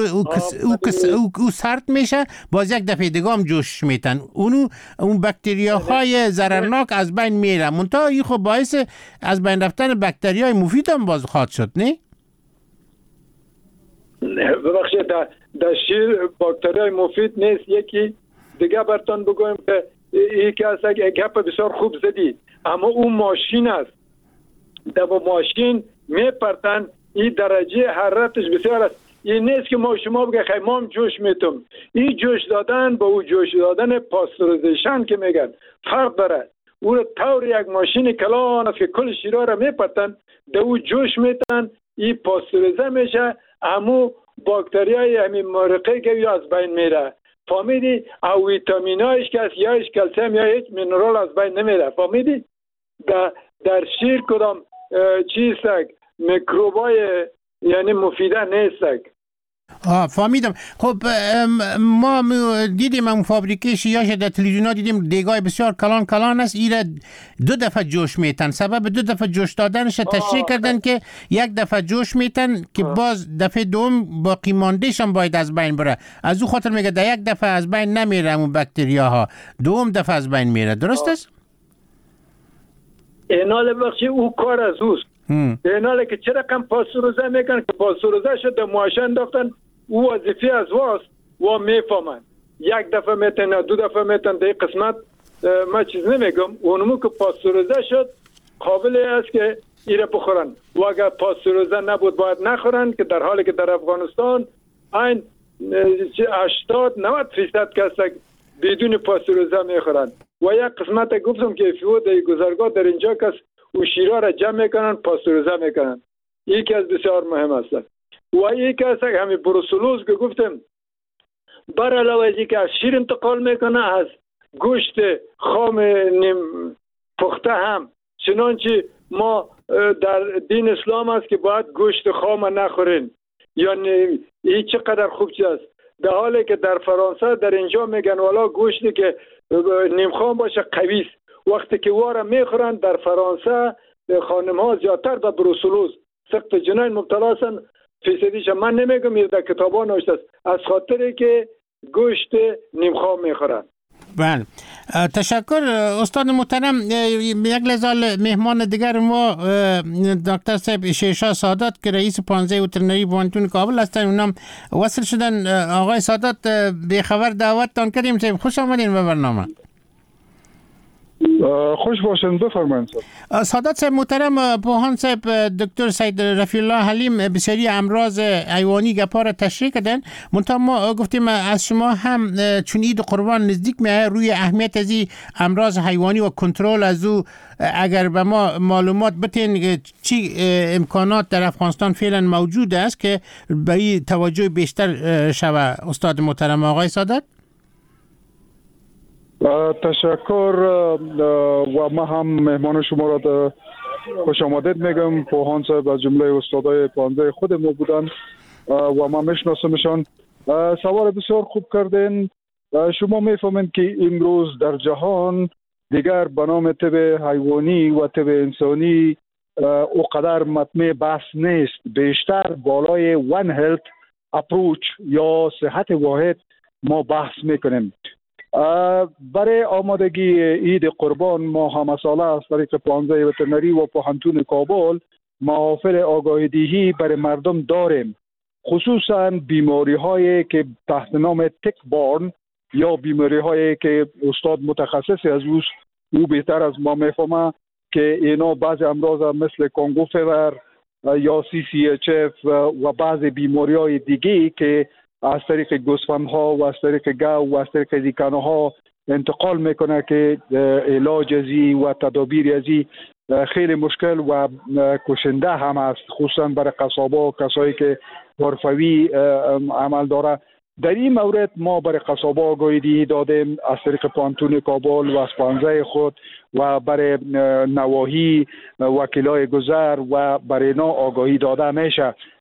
او سرد میشه، باز یک دفعه دیگه هم جوش میتن، اون باکتریاهای ضررناک از بین میره. منتها این خب باعث از بین رفتن باکتریای مفید هم باز خواهد شد، نه؟ ببخشید در شیر باکتریای مفید نیست. یکی دیگه براتون بگویم که یکی از گپ بسیار خوب زدی، اما اون ماشین است. در ماشین میپرتن، این درجه حرارتش بسیار است. این نیست که ما شما بگه خیلی ما جوش میتم. این جوش دادن با او جوش دادن پاستوریزیشن که میگن فرق داره. او طور یک ماشین کلان است که کل شیرها را میپرتن، در او جوش میتن، این پاستوریزه میشه، همو باکتریای همین مرقه که از بین میره. فهمیدی؟ او ویتامینایش که یا هیچ کلسیم یا هیچ مینرال از بین نمیره. فهمیدی؟ در شیر کدام چیزک میکروبای یعنی مفیده نیستک. فهمیدم. خب ما دیدیم اون فابریکه شیاش در تلویزیون دیدیم دیگای بسیار کلان است، ایره 2 دفعه جوش میتن. سبب 2 دفعه جوش دادنش تشریح کردن که یک دفعه جوش میتن که باز دفعه دوم باقی ماندهش هم باید از بین بره. از او خاطر میگه در یک دفعه از بین نمیره اون باکتریاها، دوم دفعه از بین میره. درست است؟ اینال بخشی او کار از اوست. اینال که چرا کم پاستوریزه میکنن که پاستوریزه شده ماشین انداختن، او وظیفه از واست و میفهمن. یک دفعه میتن 2 دفعه میتن، در قسمت ما چیز نمیگم. اونمو که پاستوریزه شد قابل است که ایره بخورن، و اگر پاستوریزه نبود باید نخورن، که در حالی که در افغانستان این 80-90% کسک بدون پاستوریزه میخورن. و یک قسمت گفتم که فیو در گذرگاه در اینجا کس او شیرها را جمع میکنن، پاستوریزه میکنن. یکی از بسیار مهم است. و یکی از همین بروسلوز که گفتم بر علاوه از اینکه از شیر انتقال میکنه، از گوشت خام نیم پخته هم. چنانچه ما در دین اسلام است که باید گوشت خام نخورین، یعنی این چقدر خوب چیز است. در حالی که در فرانسه در اینجا میگن والا گوشتی که نیم خام باشه قوی است. وقتی که واره میخورن در فرانسه خانم ها زیادتر به بروسلوز سخت جنین مبتلا هستند. فیصدیش من نمیگم، در کتابا نوشته است، از خاطری که گوشت نیم خام میخورن. بله، تشکر استاد محترم. یک لحظه مهمان دیگر ما دکتر صاحب شیرشاه سادات که رئیس پانزه وترنری پوهنتون کابل هستن، اونم وصل شدن. آقای سادات به خبر دعوتتان کردیم. خوش آمدین به برنامه. خوش باشین، بفرمایید. سادات صاحب محترم، پوهان صاحب دکتر سید رفیع الله حلیم بسیاری امراض حیوانی گپا را تشریح کردن. منتها ما گفتیم از شما هم چون عید قربان نزدیک میاد روی اهمیت از این امراض حیوانی و کنترل از او اگر به ما معلومات بتین چی امکانات در افغانستان فعلا موجود است که به این توجه بیشتر شود. استاد محترم آقای سادات. تشکر. و ما هم مهمان شما را خوش آمدید میگم. پوهان صاحب از جمله استادای پانزه خود ما بودن و ما میشناسمشان. سوال بسیار خوب کردین. شما میفهمین که امروز در جهان دیگر به نام طب حیوانی و طب انسانی اوقدر مطمع بحث نیست. بیشتر بالای one health approach یا صحت واحد ما بحث میکنیم. برای آمادگی عید قربان ما همه ساله از طریق پانزه وترنری و پوهنتون کابل محافل آگاهی دهی برای مردم داریم، خصوصا بیماری هایی که تحت نام تک بارن یا بیماری هایی که استاد متخصصی از او بهتر از ما میفهمه که اینا بعض امراض مثل کنگو فیور یا CCHF و بعض بیماری های دیگه که از طریق گوسفندها و از طریق گاو و از طریق زیکانه ها انتقال میکنه که علاج ازی و تدابیر ازی خیلی مشکل و کشنده هم است، خصوصا برای قصابا، کسایی که حرفوی عمل داره. در این مورد ما برای قصابا آگاهی دادیم از طریق پوهنتون کابل و از پانزه خود و برای نواحی وکیلای گذر و برای اینا آگاهی داده میشه.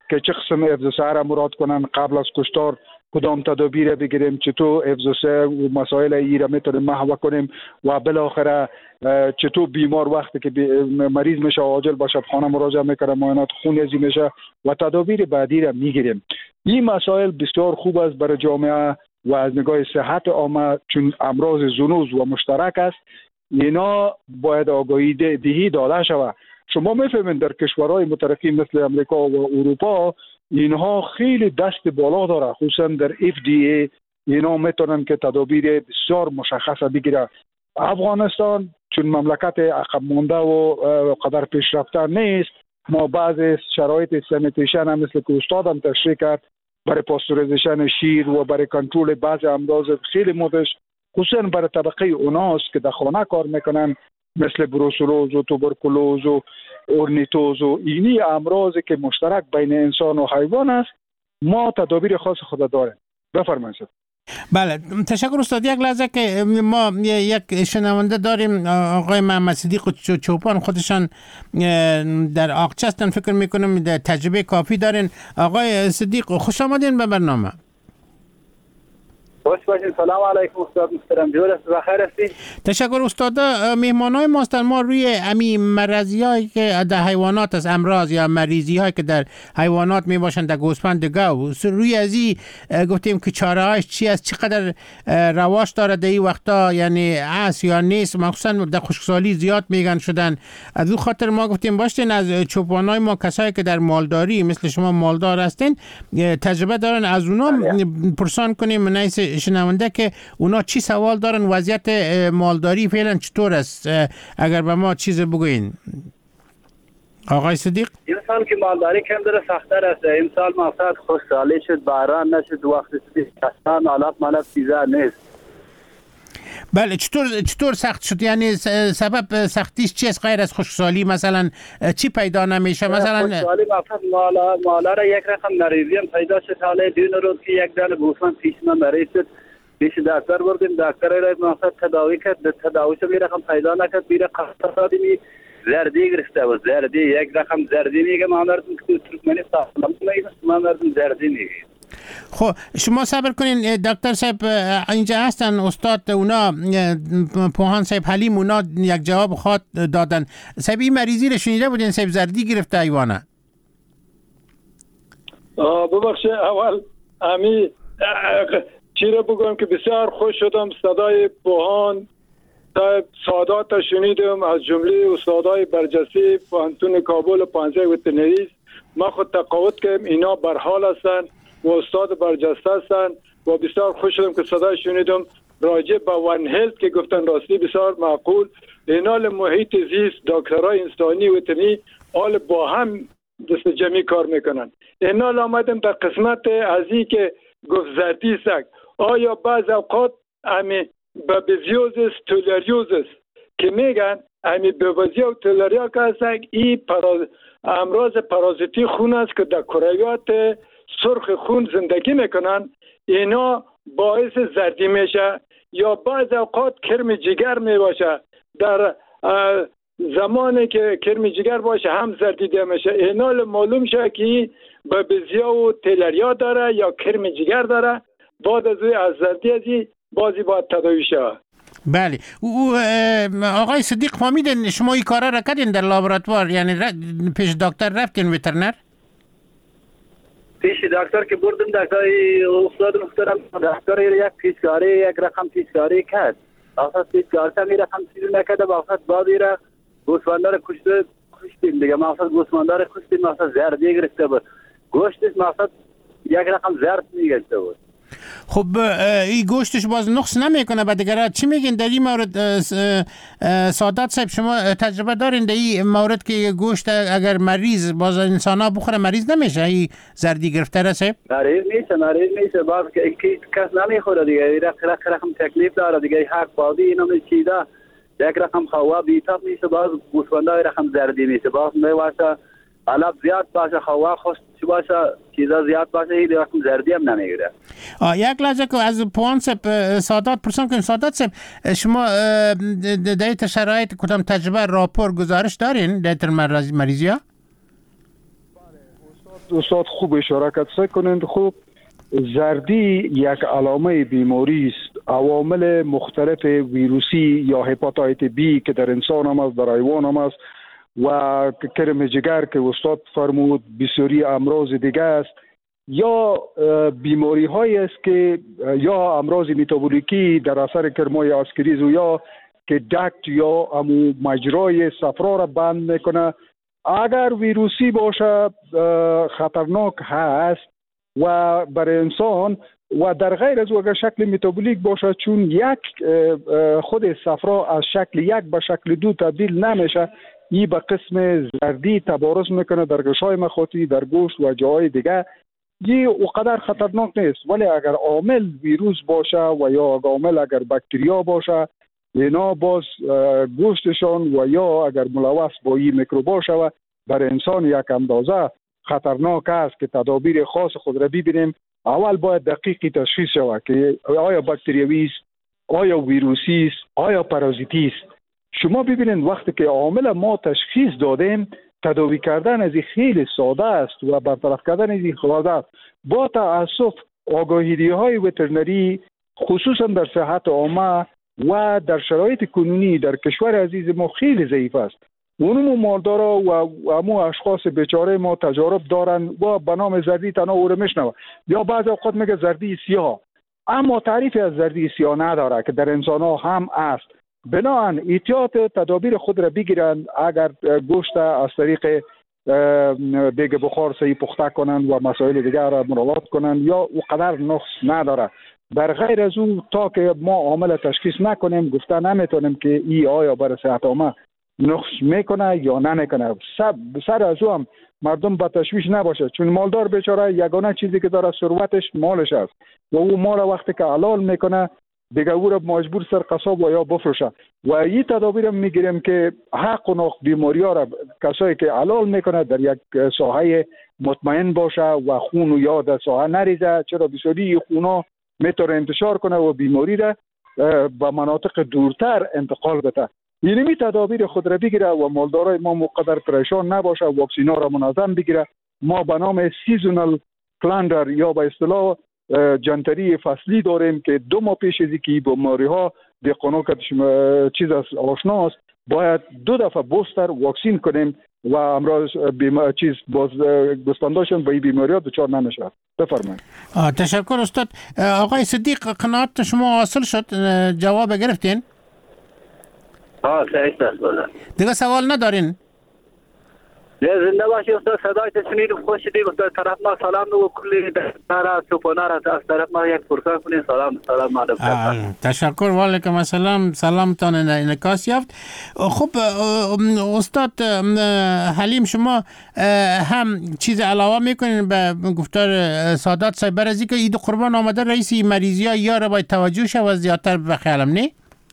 که چه قسم حفظ صحه مراد کنن، قبل از کشتار کدام تدابیر بگیریم، چطور حفظ صحه و مسائل ای را میتونیم محو کنیم و بالاخره چطور بیمار وقتی که مریض میشه عاجل به شفاخانه مراجعه میکنه، معاینات خون ازی میشه و تدابیر بعدی را میگیریم. این مسائل بسیار خوب است برای جامعه و از نگاه صحت عامه، چون امراض زونوز و مشترک است، اینا باید آگاهی دهی داده شود. شما میفهمید در کشورهای مترقی مثل امریکا و اروپا اینها خیلی دست بالا داره، خصوصا در FDA اینا میتونن که تدابیر بسیار مشخصه بگیره. افغانستان چون مملکت عقب مانده و قدر پیشرفته نیست، ما بعضی شرایط سانیتیشن هم مثل که استادم تشریح کرد برای پاستوریزیشن شیر و برای کنترل بعضی امراض خیلی مدش، خصوصا برای طبقه اوناست که در خانه کار میکنن مثل بروسلوز و توبرکولوز و اورنیتوز و اینی امراضی که مشترک بین انسان و حیوان است، ما تدابیر خاص خود داریم. بفرمایید. بله، تشکر استاد. یک لحظه که ما یک شنونده داریم، آقای محمد صدیق چوپان، خودشان در آقچه هستن، فکر میکنم تجربه کافی دارین. آقای صدیق خوش آمدین به برنامه. خوش باشین. سلام علیکم استاد محترم، جور است، بخیر هستین؟ تشکر استاد. مهمانای ما هستن، ما روی امی مرضیایی که در حیوانات از امراض یا مریضی هایی که در حیوانات می باشن در گوسفند گاو، روی ازی گفتیم که چاره هاش چی است، چقدر رواج داره در این وقتا، یعنی است یا نیست، مخصوصا در خشکسالی زیاد میگن شدن. از اون خاطر ما گفتیم باشین از چوپانای ما، کسایی که در مالداری مثل شما مالدار هستین تجربه دارن، از اونا پرسان کنیم نیست شنونده که اونا چی سوال دارن، وضعیت مالداری فعلا چطور است، اگر به ما چیز بگوین. آقای صدیق. این سال که مالداری کم داره سخت‌تر است. این سال مقصد خوشحالی شد، باران نشد، وقت کسان علف ملف چیزا نیست. بله، چطور سخت شد؟ یعنی سبب سختیش چیست غیر از خشکسالی؟ مثلا چی پیدا نمیشه؟ مثلا خشکسالی مقصد مالا را یک رقم مریضی هم پیدا شد. حالا دین روز که یک دانه گوسفند پیش من مریض شد، پیش دکتر بردیم، دکتر را مقصد تداوی کرد، تداویش می رقم پیدا نکرد، بیره قصد دادیم زردی گرفته و زردی یک رقم زردی میگه، ما مردم که ترکمنی سالم میگه، ما مردم زردی میگه. خب شما صبر کنین، دکتر صاحب اینجا هستن، استاد اونا پوهان صاحب حلیم اونا یک جواب خواهد دادن. صاحب این مریضی رو شنیده بودین؟ صاحب زردی گرفته حیوانه. ببخشید اول امی چی رو بگم که بسیار خوش شدم صدای پوهان صاحب سادات شنیدم، از جمله استادای برجسته پوهنتون کابل و پانزه وترنری. ما خود تقاعد کردیم اینا برحال هستن و استاد برجسته هستن و بسیار خوش شدم که صدای شنیدم راجع به ون هلت که گفتن، راستی بسیار معقول. اینال محیط زیست، دکترای انسانی و تنی آل با هم دست جمعی کار میکنن. اینال آمدم در قسمت ازی که گفت زردی سگ، آیا بعض اوقات امی ببزیوزس تولیریوزس که میگن امی ببزیا و تولریا که سگ ای امراض پارازیتی خون است که در کرویات سرخ خون زندگی میکنن، اینا باعث زردی میشه. یا بعض اوقات کرم جگر میباشه، در زمانی که کرم جگر باشه هم زردی ده میشه. اینا معلوم شه که ببزیا و تلریا داره یا کرم جگر داره، بعد از زردی ازی بازی باید تداوی شه. بله. آقای صدیق فهمیدن شما این کارا را کردین در لابراتوار، یعنی پیش دکتر رفتین وترنر؟ پیش دکتر که بردم، دکتر استاد محترم دکتر یک پیشکاری یک رقم پیشکاری کرد، اصلا پیشکاری تا می رقم چیزی نکرده، باقصد بعدی را گوسفندار کشتیم دیگه، مقصد گوسفندار کشتیم، مقصد زردی گرفته بود، گوشتش مقصد یک رقم زرد میگرفته بود. خب این گوشتش باز نقص نمیکنه به دیگران، چی میگین در این مورد؟ سادات صاحب شما تجربه دارین در این مورد که گوشت اگر مریض باز انسان ها بخوره مریض نمیشه این زردی گرفته را صاحب؟ مریض میشه باز که کس نمیخوره دیگه، رقم تکلیف داره دیگه، حق بازی اینا میچیده یک رقم خوا بیتاب میشه، باز گوسفندای رقم زردی میشه، باز میواشه علف زیاد باشه، خوا خوش باشه، چیزا زیاد باشه، این رقم زردی هم نمیگیره. یک لحظه که از پوان صاحب سادات پرسان کنیم. سادات صاحب شما در شرایط کدام تجربه راپور گزارش دارین در مریضی ها؟ بله، استاد استاد خوب اشاره کرد. فکر کنند خوب زردی یک علامه بیماری است. عوامل مختلف ویروسی یا هپاتیت بی که در انسان هم است، در حیوان هم است، و کرم جگر که استاد فرمود، بسیاری امراض دیگه است، یا بیماری هایی است که یا امراض متابولیکی در اثر کرمای اسکریز و یا که دکت یا امو مجرای صفرا را بند میکنه. اگر ویروسی باشه خطرناک هست و برای انسان، و در غیر از اگر شکل متابولیک باشه، چون یک خود صفرا از شکل یک به شکل دو تبدیل نمیشه، این به قسم زردی تبارز میکنه در غشای مخاطی، در گوشت و جاهای دیگه. این اونقدر خطرناک نیست، ولی اگر عامل ویروس باشه و یا عامل اگر باکتریا باشه، اینا باز گوشتشان و یا اگر ملوث با این میکروب باشه و برای انسان یک اندازه خطرناک است که تدابیر خاص خود را ببینیم. اول باید دقیقی تشخیص شود که آیا باکتریوی است، آیا ویروسی است، آیا پارازیتی است. شما ببینید وقتی که عامل ما تشخیص دادیم، تداوی کردن از این خیلی ساده است و برطرف کردن از این ساده است. با تأسف آگاهی های وترنری خصوصا در صحت عامه و در شرایط کنونی در کشور عزیز ما خیلی ضعیف است. اونمو مالدارا و امو اشخاص بیچاره ما تجارب دارن و به نام زردی تنها او رو میشنوه، یا بعض اوقات میگه زردی سیاه، اما تعریفی از زردی سیاه نداره که در انسان ها هم است. بنابراین احتیاط تدابیر خود را بگیرند. اگر گوشت از طریق دیگ بخار صحیح پخته کنند و مسائل دیگر را مراعات کنند، یا او قدر نقص نداره. در غیر از اون تا که ما عامل تشخیص نکنیم گفته نمیتونیم که ای آیا برای صحت عامه نقص میکنه یا نمیکنه. سر از او هم مردم به تشویش نباشه، چون مالدار بیچاره یگانه چیزی که داره ثروتش مالش است و او مال وقتی که حلال میکنه دیگه او را مجبور سر قصاب و یا بفروشه. و این تدابیر میگیریم که حق و ناق بیماری ها را کسایی که حلال میکنه در یک ساحه مطمئن باشه و خون و یا در ساحه نریزه، چرا بسیاری خونا میتونه انتشار کنه و بیماری را به مناطق دورتر انتقال بده. یعنی تدابیر خود را بگیره و مالدارای ما مقدر پریشان نباشه، واکسینا را منظم بگیره. ما به نام سیزونال کلندر یا به اصطلاح جنتری فصلی داریم که 2 ماه پیش از اینکه بیماری ها دهقانا که چیز از آشناست باید 2 دفعه بوستر واکسین کنیم و امراض چیز باز گوسفنداشون به این بیماری ها دچار نمیشه. بفرمایید. تشکر استاد. آقای صدیق، قناعت شما حاصل شد؟ جواب گرفتین؟ صحیح است. دیگه سوال ندارین؟ زنده باشی استاد. صدای تشنید خوش دید استاد. طرف ما سلام و کلی دارا سپونا را از طرف ما یک فرصت کنین. سلام علیکم. تشکر. و علیکم السلام. سلامتان انعکاس یافت. خب استاد حلیم، شما هم چیز علاوه میکنین به گفتار سادات صاحب بر از اینکه عید قربان آمده، رئیس مریضی ها یا را باید توجه شود زیادتر به خیالم نه؟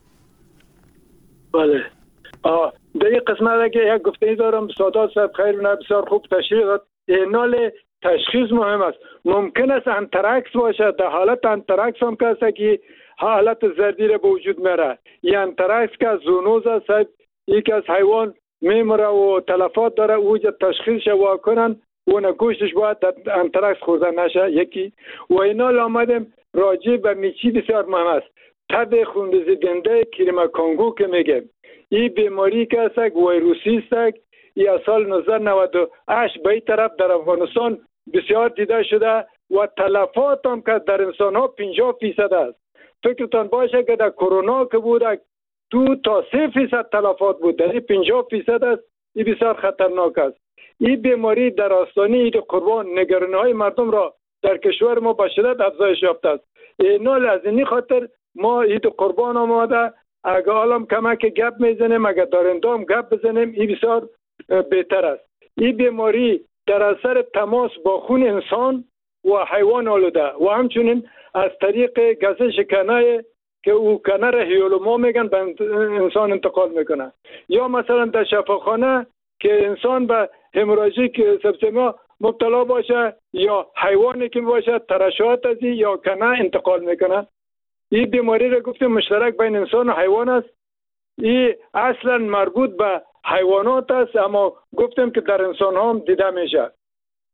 بله. در این قسمت که یک گفتنی دارم، سادات صاحب خیر و بسیار خوب تشریح داد. اینال تشخیص مهم است. ممکن است انتراکس باشه، در حالت انتراکس هم کسی که حالت زردی را به وجود میره. این انتراکس که زونوز است، یکی از حیوان میمره و تلفات داره، اوجا تشخیص شوا کنن اون گوشتش باید انتراکس خورده نشه. یکی و اینال آمدیم راجع به میچی بسیار مهم است. تب خونریزنده کریم کانگو که میگیم، این بیماری که است ویروسی است. این سال 1998 به این طرف در افغانستان بسیار دیده شده و تلفات هم که در انسان ها 50% است. فکرتان باشه که در کرونا که بود 2 تا 3% تلفات بود، در 50% است. این بسیار خطرناک است. این بیماری در آستانه عید قربان نگرانی های مردم را در کشور ما به شدت افزایش یافته است. اینال از این خاطر ما عید قربان آمده، اگه عالم کمک گپ میزنیم، اگه دارندام گپ بزنیم، این بسیار بهتر است. این بیماری در اثر تماس با خون انسان و حیوان آلوده و همچنین از طریق گزش کنه که او کنه را هیولوما میگن به انسان انتقال میکنه، یا مثلا در شفاخانه که انسان به هموراژیک سپتما مبتلا باشه یا حیوانی که باشه ترشحات از یا کنه انتقال میکنه. این بیماری را گفتیم مشترک بین انسان و حیوان است. این اصلا مربوط به حیوانات است، اما گفتیم که در انسان هم دیده میشه.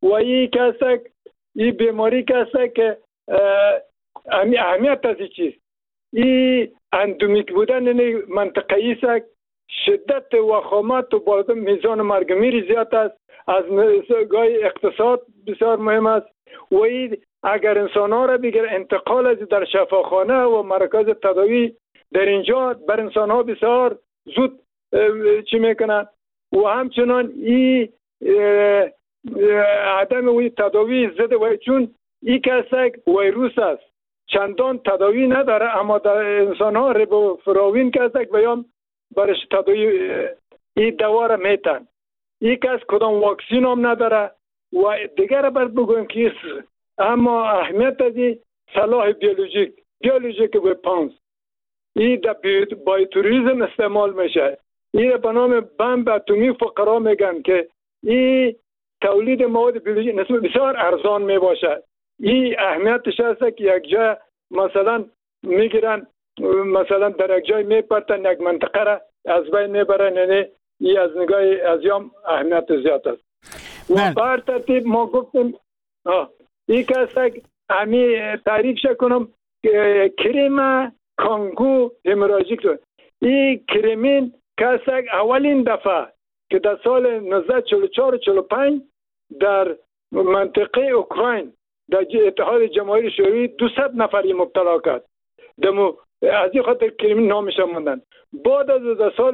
و این کسک این بیماری کسک که اهمیت از چیست این اندومیک بودن این منطقه‌ای است شدت وخامت و بالا میزان مرگ میری زیاد است از نگاه اقتصاد بسیار مهم است و این اگر انسان ها را بگیر انتقال از در شفاخانه و مرکز تداوی در اینجا بر انسان ها بسیار زود چی میکنه و همچنان این عدم و تداوی ضد و چون این کسک ویروس است چندان تداوی نداره اما در انسان ها ریبوفلاوین کسک بیام برش تداوی این دوا را میتن این کس کدام واکسین هم نداره و دیگر بر بگویم که اما اهمیت از سلاح بیولوژیک وپانز این در بایوتوریزم استعمال میشه این به نام بمب اتمی فقرا میگن که این تولید مواد بیولوژیک نسبت بسیار ارزان میباشه این اهمیتش هست که یک جا مثلا میگیرن مثلا در یک جای میپرتن یک منطقه را از بین میبرن یعنی این از نگاه ازیام اهمیت زیاد است و بر ترتیب ما گفتیم این کسک همی تعریفش کنم کریم کانگو هموراژیک این کریمین کسک اولین دفعه که در سال 1944-45 در منطقه اوکراین در اتحاد جماهیر شوروی 200 نفری مبتلا کرد از این خاطر کریمین نامش ماندن بعد از سال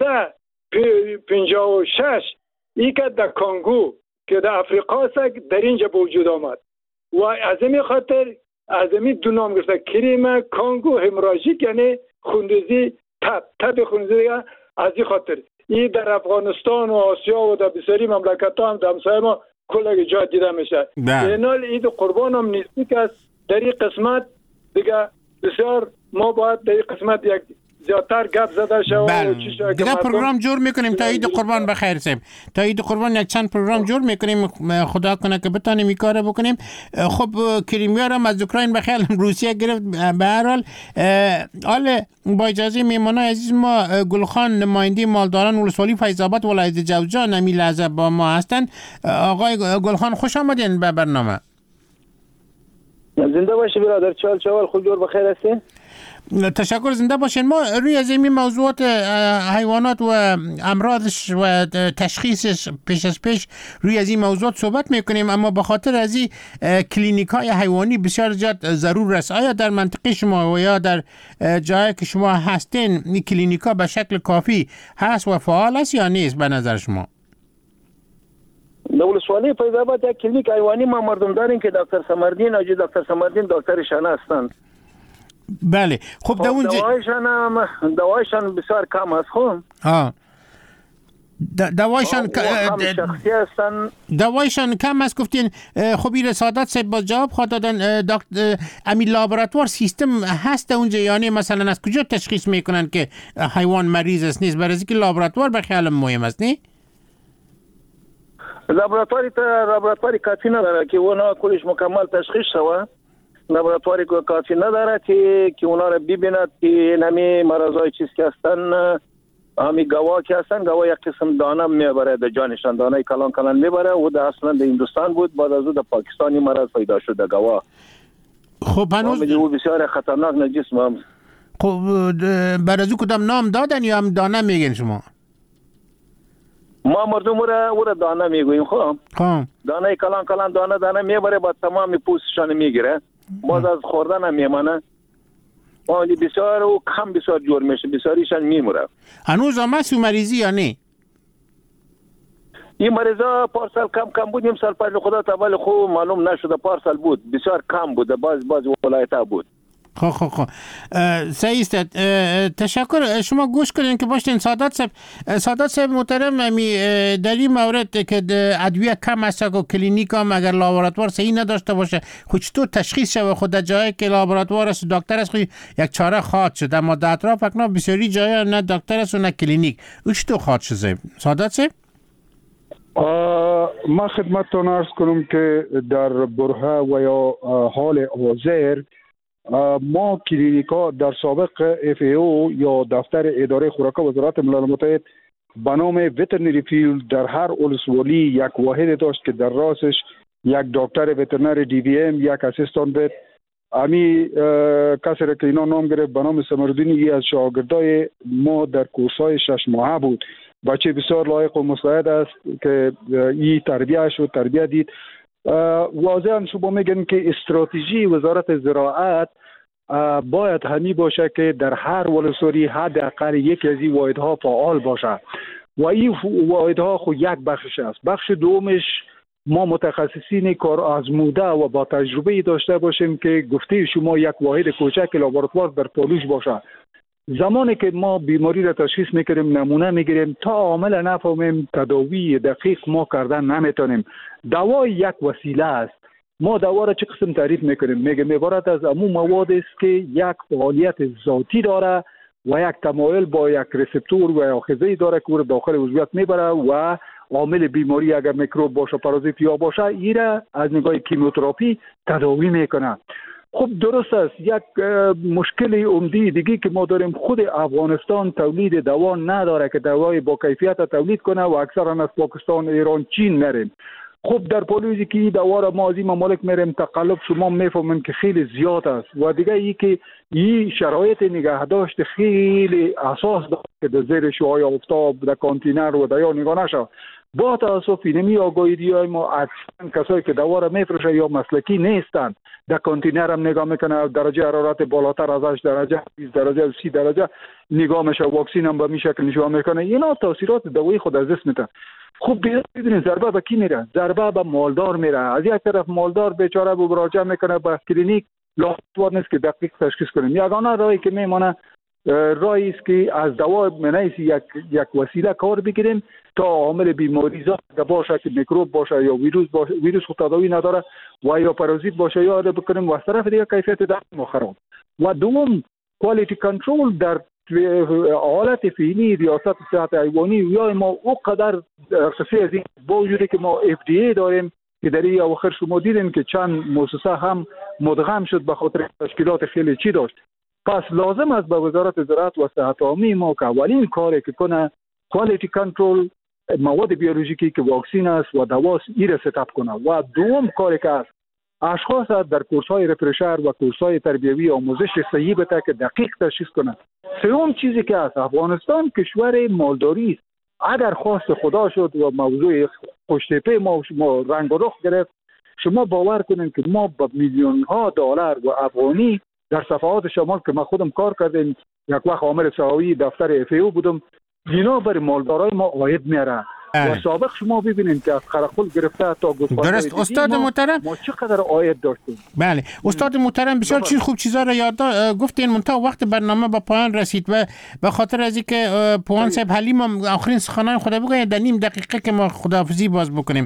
1956 این که در کانگو که در افریقا است در اینجا به وجود آمد و از این خاطر از این دو نام گرفته کریم کانگو هموراژیک یعنی خونریزی تب خونریزی از این خاطر این در افغانستان و آسیا و در بسیاری مملکت ها هم در همسایه ما کل جا دیده میشه اینال عید قربان هم نیستی که در این قسمت دیگه بسیار ما باید در این قسمت یک زیادتر گپ زده شد دیگه پروگرام جور میکنیم تا عید قربان بخیر سیم تا عید قربان یک چند پروگرام جور میکنیم خدا کنه که بتانیم این کار بکنیم خب کریمیا هم از اوکراین بخیر روسیه گرفت به هر حال با اجازه میهمانای عزیز ما گلخان نماینده مالداران ولسوالی فیض‌آباد ولایت جوزجان همین لحظه با ما هستند آقای گلخان خوش آمدین به برنامه زنده باشی برادر چال خوب جور بخیر هستین تشکر زنده باشین ما روی از این موضوعات حیوانات و امراضش و تشخیصش پیش روی از این موضوعات صحبت میکنیم اما به خاطر از این کلینیک‌های حیوانی بسیار زیاد ضرور است آیا در منطقه شما و یا در جایی که شما هستین این کلینیک‌ها به شکل کافی هست و فعال است یا نیست به نظر شما ولسوالی فیض‌آباد یک کلینیک حیوانی ما مردم داریم که دکتر سمردین آجی دکتر سمردین دکتر شانه هستند بله خب دوایشان بسیار کم است خب دوایشان کم است گفتین خب این سعادت صاحب با جواب خواهد دادن امی لابراتوار سیستم هست اونجا یعنی مثلا از کجا تشخیص میکنن که حیوان مریض است نیست برای اینکه لابراتوار به خیال مهم است نه لابراتواری کافی نداره که اونا کلش مکمل تشخیص شوه لابراتواری کافی نداره که اونا را ببیند که نمی مرضای چیز که هستن همی گواه که هستن گواه یک قسم دانه میبره در جانشان دانه کلان میبره و در اصلا در هندوستان بود بعد از او در پاکستانی مرض پیدا شده گواه خب هنوز او بسیار خطرناک نجس هم خب بر از او کدام نام دادن یا هم دانه میگن شما ما مردم او را دانه میگوییم خب دانه کلان دانه میبره با تمام پوستشان میگیره باز از خوردن هم میمانه ولی بسیار و کم بسیار جور میشه بسیاریشان میموره هنوز هم هست مریضی یا نه این مریضا پارسال کم بود نیم سال پیش خدا تعالی خوب معلوم نشده پارسال بود بسیار کم بود باز ولایت ها بود خب صحیح است تشکر شما گوش کنین که باشین سعادت صاحب محترم در این مورد که ادویه کم است و کلینیک هم اگر لابراتوار صحیح نداشته باشه خود چطور تشخیص شوه خود در جایی که لابراتوار است دکتر است یک چاره خواهد شد اما در اطراف اکنون بسیاری جایی نه دکتر است و نه کلینیک او چطور خواهد شد سعادت صاحب ما خدمتتون عرض کنم که در برهه و یا حال حاضر ما کلینیکا در سابق FAO یا دفتر اداره خوراک وزارت ملل متحد به نام وترنری فیلد در هر ولسوالی یک واحد داشت که در راسش یک دکتر وترنری دی وی ام، یک اسیستان وت. امی کسی را که اینا نام گرفت به نام سمردینی از شاگردای ما در کورس‌های 6 ماهه بود. بچه بسیار لایق و مستعد است که این تربیت دید. واضحا شما میگن که استراتژی وزارت زراعت باید همی باشه که در هر ولسوالی حداقل یک از این واحدها فعال باشه و این واحدها خود یک بخشش است. بخش دومش ما متخصصین کار آزموده و با تجربه داشته باشیم که گفته شما یک واحد کوچک لابراتوار در پالوش باشه. زمانی که ما بیماری را تشخیص میکنیم، نمونه میگیریم، تا عامل نفهمیم تداوی دقیق ما کردن نمیتونیم. دوا یک وسیله است. ما دوا را چه قسم تعریف میکنیم؟ میگیم عبارت از امون مواد است که یک فعالیت ذاتی داره و یک تمایل با یک ریسپتور و آخذه‌ای داره که او داخل عضویت میبره و عامل بیماری اگر میکروب باشه، پارازیت یا باشه، این را از نگاه کیموتراپی تداوی میکنه. خب درست است. یک مشکل عمده دیگه که ما داریم، خود افغانستان تولید دوا نداره که دوای با کیفیت تولید کنه و اکثرا از پاکستان، ایران، چین میریم. خب در پالوزی که دوا را ما از این ممالک میریم تقلب، شما میفهمین که خیلی زیاد است و دیگه ای که این شرایط نگهداشت خیلی اساس داره که در زیر شوهای آفتاب در کانتینر و دیا نگاه نشه. با تاسف اینمی آگاهی‌های ما اکثرا کسایی که دوا را میفروشه یا مسلکی نیستن، در کانتینر هم نگاه میکنه، درجه حرارت بالاتر از 8 درجه، 20 درجه، 30 درجه نگاه میشه، واکسین هم به این شکل نشون میکنه. اینا تاثیرات دوایی خود از دست میده. خوب ببینید ضربه به کی میره؟ ضربه به مالدار میره. از یک طرف مالدار بیچاره به مراجعه میکنه به کلینیک، لابراتوار نیست که دقیق تشخیص کنیم. یگانه راهی که میمونه راهی است که از دوا منیس یک وسیله کار بگیریم تا عامل بیماری زا باشه که میکروب باشه یا ویروس خود تداوی نداره و یا پارازیت باشه یا بکنیم و از طرف دیگه کیفیت دم خراب. و دوم کوالیتی کنترل در حالت فعلی ریاست صحت حیوانی یا ما او قدر خصوصی از این با وجودی که ما FDA داریم که در این اواخر شما دیدین که چند مؤسسه هم مدغم شد به خاطر تشکیلات خیلی چی داشت. پس لازم است به وزارت زراعت و صحت عامه ما که اولین کاری که کنه کوالیتی کنترل مواد بیولوژیکی که واکسین است و دواست ایره ستاپ کنه و دوم کاری که است اشخاص در کورس‌های رفرشر و کورس‌های تربیوی آموزش صحیح بده که دقیق تشخیص کنه. سوم چیزی که است افغانستان کشور مالداری است. اگر خواست خدا شد و موضوع خوشتیپه ما رنگ و رخ گرفت، شما باور کنین که ما با میلیون ها دلار و افغانی در صفحات شمال که من خودم کار کردم، یک وقت عامل سهاوی دفتر FAO بودم، اینا بر مالدارای ما عاید میاره. و سابق شما ببینید که از خرخول گرفته تا گوسفند درست استاد محترم ما چقدر عاید داشتیم. بله استاد محترم بسیار چیز خوب چیزا را یاد گفتین. منتها وقت برنامه به پایان رسید و به خاطر از اینکه پوان صاحب حلیم آخرین سخنان خدا بگوید در نیم دقیقه که ما خداحافظی باز بکنیم،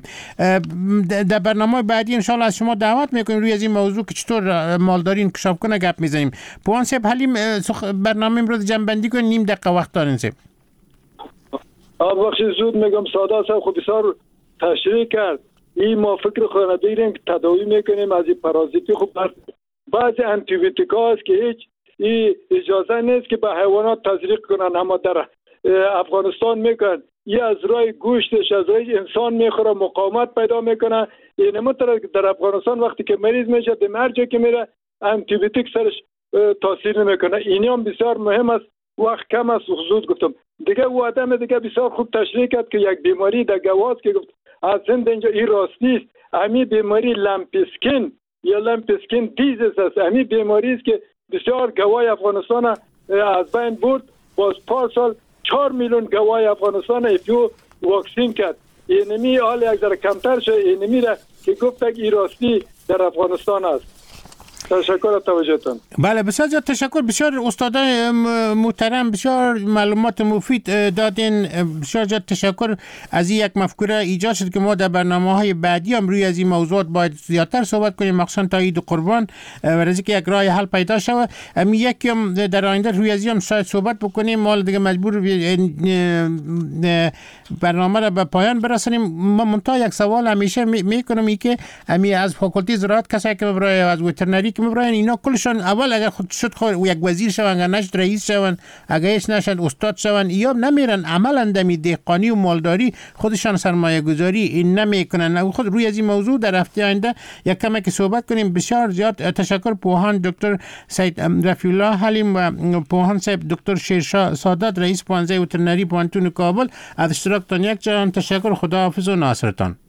در برنامه بعدی ان شاء الله از شما دعوت میکنیم روی از این موضوع که چطور مالداری انکشاف کنه گپ میزنیم. پوان صاحب حلیم برنامه امروز جمع بندی کنیم، نیم دقیقه وقت دارین صاحب. بخشی زود میگم ساده صاحب خود بسیار تشریح کرد. این ما فکر خود بگیریم که تداوی میکنیم از این پارازیتی. خب بعضی انتیبیوتیکا است که هیچ اجازه نیست که به حیوانات تزریق کنن، اما در افغانستان میکنن. این از رای گوشتش از رای انسان میخوره، مقاومت پیدا میکنه. این مطلب در افغانستان وقتی که مریض میشه به مرجع که میره انتیبیوتیک سرش تاثیر نمیکنه. این هم بسیار مهم است. وقت کم است حضور گفتم دیگه. او آدم دیگه بسیار خوب تشریح کرد که یک بیماری در گواز که گفت از زنده اینجا این راستی است. امی بیماری لمپسکین یا لمپسکین دیزیز است. امی بیماری است که بسیار گوای افغانستان از بین برد. باز پارسال 4 میلیون گوای افغانستان ایپیو واکسین کرد. اینمی حال یک ذره کمتر شد. اینمی را که گفت این راستی در افغانستان است. تشکر از توجهتون. بله بسیار زیاد تشکر. بسیار استادای محترم بسیار معلومات مفید دادین. بسیار زیاد تشکر. از این یک مفکوره ایجاد شد که ما در برنامه‌های بعدی هم روی از این موضوعات باید زیادتر صحبت کنیم، مخصوصا تا عید قربان و از اینکه یک راه حل پیدا شود. یکی هم در آینده روی از این هم شاید صحبت بکنیم. ما دیگه مجبور برنامه را به پایان برسونیم. منتها یک سوال همیشه میکنم این که از فاکولته زراعت کسایی که برای از وترنری مالداری که میبرن اینا کلشان اول اگر خود شد یک وزیر شون، اگر نشد رئیس شون، اگر هیچ نشد استاد شون، یا نمیرن عملا دمی دهقانی و مالداری خودشان سرمایه گذاری این نمیکنن. خود روی از این موضوع در هفته آینده یک کمی که صحبت کنیم. بسیار زیاد تشکر پوهان دکتر سید رفیع الله حلیم و پوهان صاحب دکتر شیرشاه سادات رئیس پوهنځی وترنری پوهنتون کابل از اشتراکتان یک جان تشکر. خداحافظ و ناصرتان.